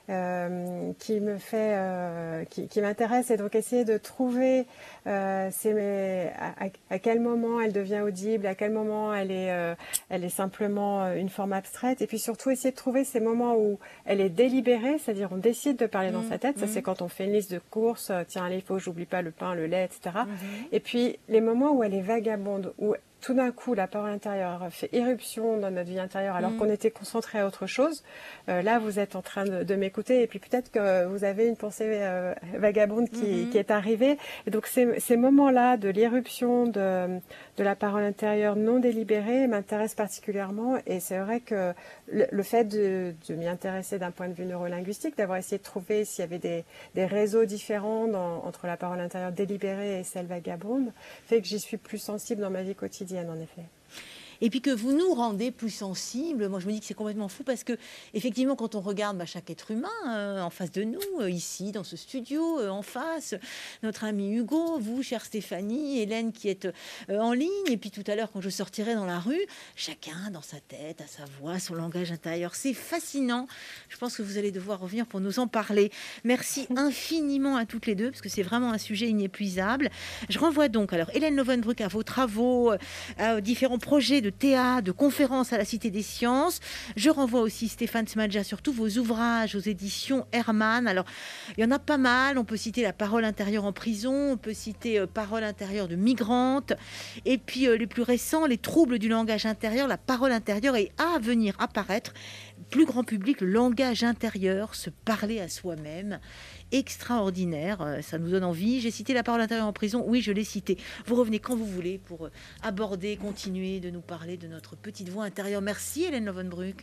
Euh, qui me fait, euh, qui, qui m'intéresse, et donc essayer de trouver euh, c'est mes, à, à quel moment elle devient audible, à quel moment elle est, euh, elle est simplement une forme abstraite, et puis surtout essayer de trouver ces moments où elle est délibérée, c'est-à-dire on décide de parler mmh, dans sa tête, mmh. ça c'est quand on fait une liste de courses, tiens allez, il faut que j'oublie pas le pain, le lait, et cetera. Mmh. Et puis les moments où elle est vagabonde, où tout d'un coup, la parole intérieure fait éruption dans notre vie intérieure alors mmh. qu'on était concentré à autre chose. Euh, là, vous êtes en train de, de m'écouter et puis peut-être que vous avez une pensée euh, vagabonde qui, mmh. qui est arrivée. Et donc, ces, ces moments-là de l'éruption de, de la parole intérieure non délibérée m'intéressent particulièrement. Et c'est vrai que le, le fait de, de m'y intéresser d'un point de vue neurolinguistique, d'avoir essayé de trouver s'il y avait des, des réseaux différents dans, entre la parole intérieure délibérée et celle vagabonde, fait que j'y suis plus sensible dans ma vie quotidienne. En effet. Et puis que vous nous rendez plus sensibles. Moi, je me dis que c'est complètement fou parce que, effectivement, quand on regarde bah, chaque être humain euh, en face de nous, euh, ici, dans ce studio, euh, en face, notre ami Hugo, vous, chère Stéphanie, Hélène qui est euh, en ligne, et puis tout à l'heure, quand je sortirai dans la rue, chacun dans sa tête, à sa voix, son langage intérieur. C'est fascinant. Je pense que vous allez devoir revenir pour nous en parler. Merci infiniment à toutes les deux, parce que c'est vraiment un sujet inépuisable. Je renvoie donc, alors, Hélène Lovenbruck à vos travaux, à différents projets de de théâtre, de conférences à la Cité des Sciences. Je renvoie aussi Stéphane Smadja sur tous vos ouvrages aux éditions Hermann. Alors, il y en a pas mal. On peut citer La parole intérieure en prison, on peut citer euh, Parole intérieure de migrante, et puis euh, les plus récents, Les troubles du langage intérieur, La parole intérieure et à venir apparaître, plus grand public, le langage intérieur, se parler à soi-même. Extraordinaire, ça nous donne envie. J'ai cité La parole intérieure en prison, oui, je l'ai cité. Vous revenez quand vous voulez pour aborder, continuer de nous parler de notre petite voix intérieure. Merci Hélène Lovenbruck.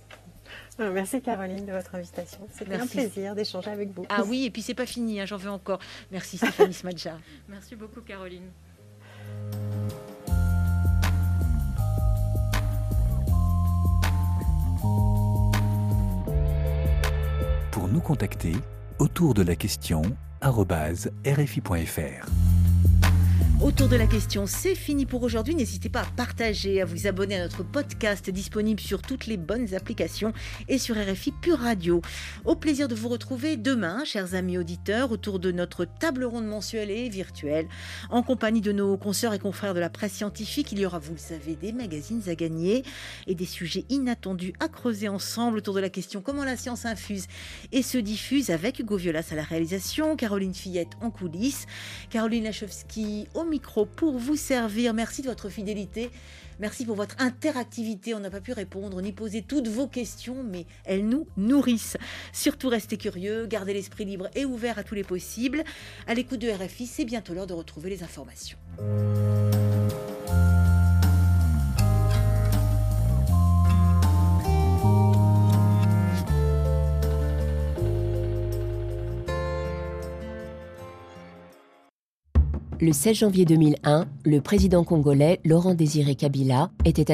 Merci Caroline de votre invitation. C'était Merci. un plaisir d'échanger avec vous. Ah oui, et puis c'est pas fini, hein, j'en veux encore. Merci Stéphanie Smadja. Merci beaucoup Caroline. Pour nous contacter, autour de la question arobase r f i point f r. Autour de la question, c'est fini pour aujourd'hui. N'hésitez pas à partager, à vous abonner à notre podcast disponible sur toutes les bonnes applications et sur R F I Pure Radio. Au plaisir de vous retrouver demain, chers amis auditeurs, autour de notre table ronde mensuelle et virtuelle, en compagnie de nos consoeurs et confrères de la presse scientifique. Il y aura, vous le savez, des magazines à gagner et des sujets inattendus à creuser ensemble autour de la question comment la science infuse et se diffuse, avec Hugo Violas à la réalisation, Caroline Fillette en coulisses, Caroline Lachowski au micro pour vous servir. Merci de votre fidélité. Merci pour votre interactivité. On n'a pas pu répondre ni poser toutes vos questions, mais elles nous nourrissent. Surtout, restez curieux, gardez l'esprit libre et ouvert à tous les possibles. À l'écoute de R F I, c'est bientôt l'heure de retrouver les informations. Le seize janvier deux mille un, le président congolais Laurent Désiré Kabila était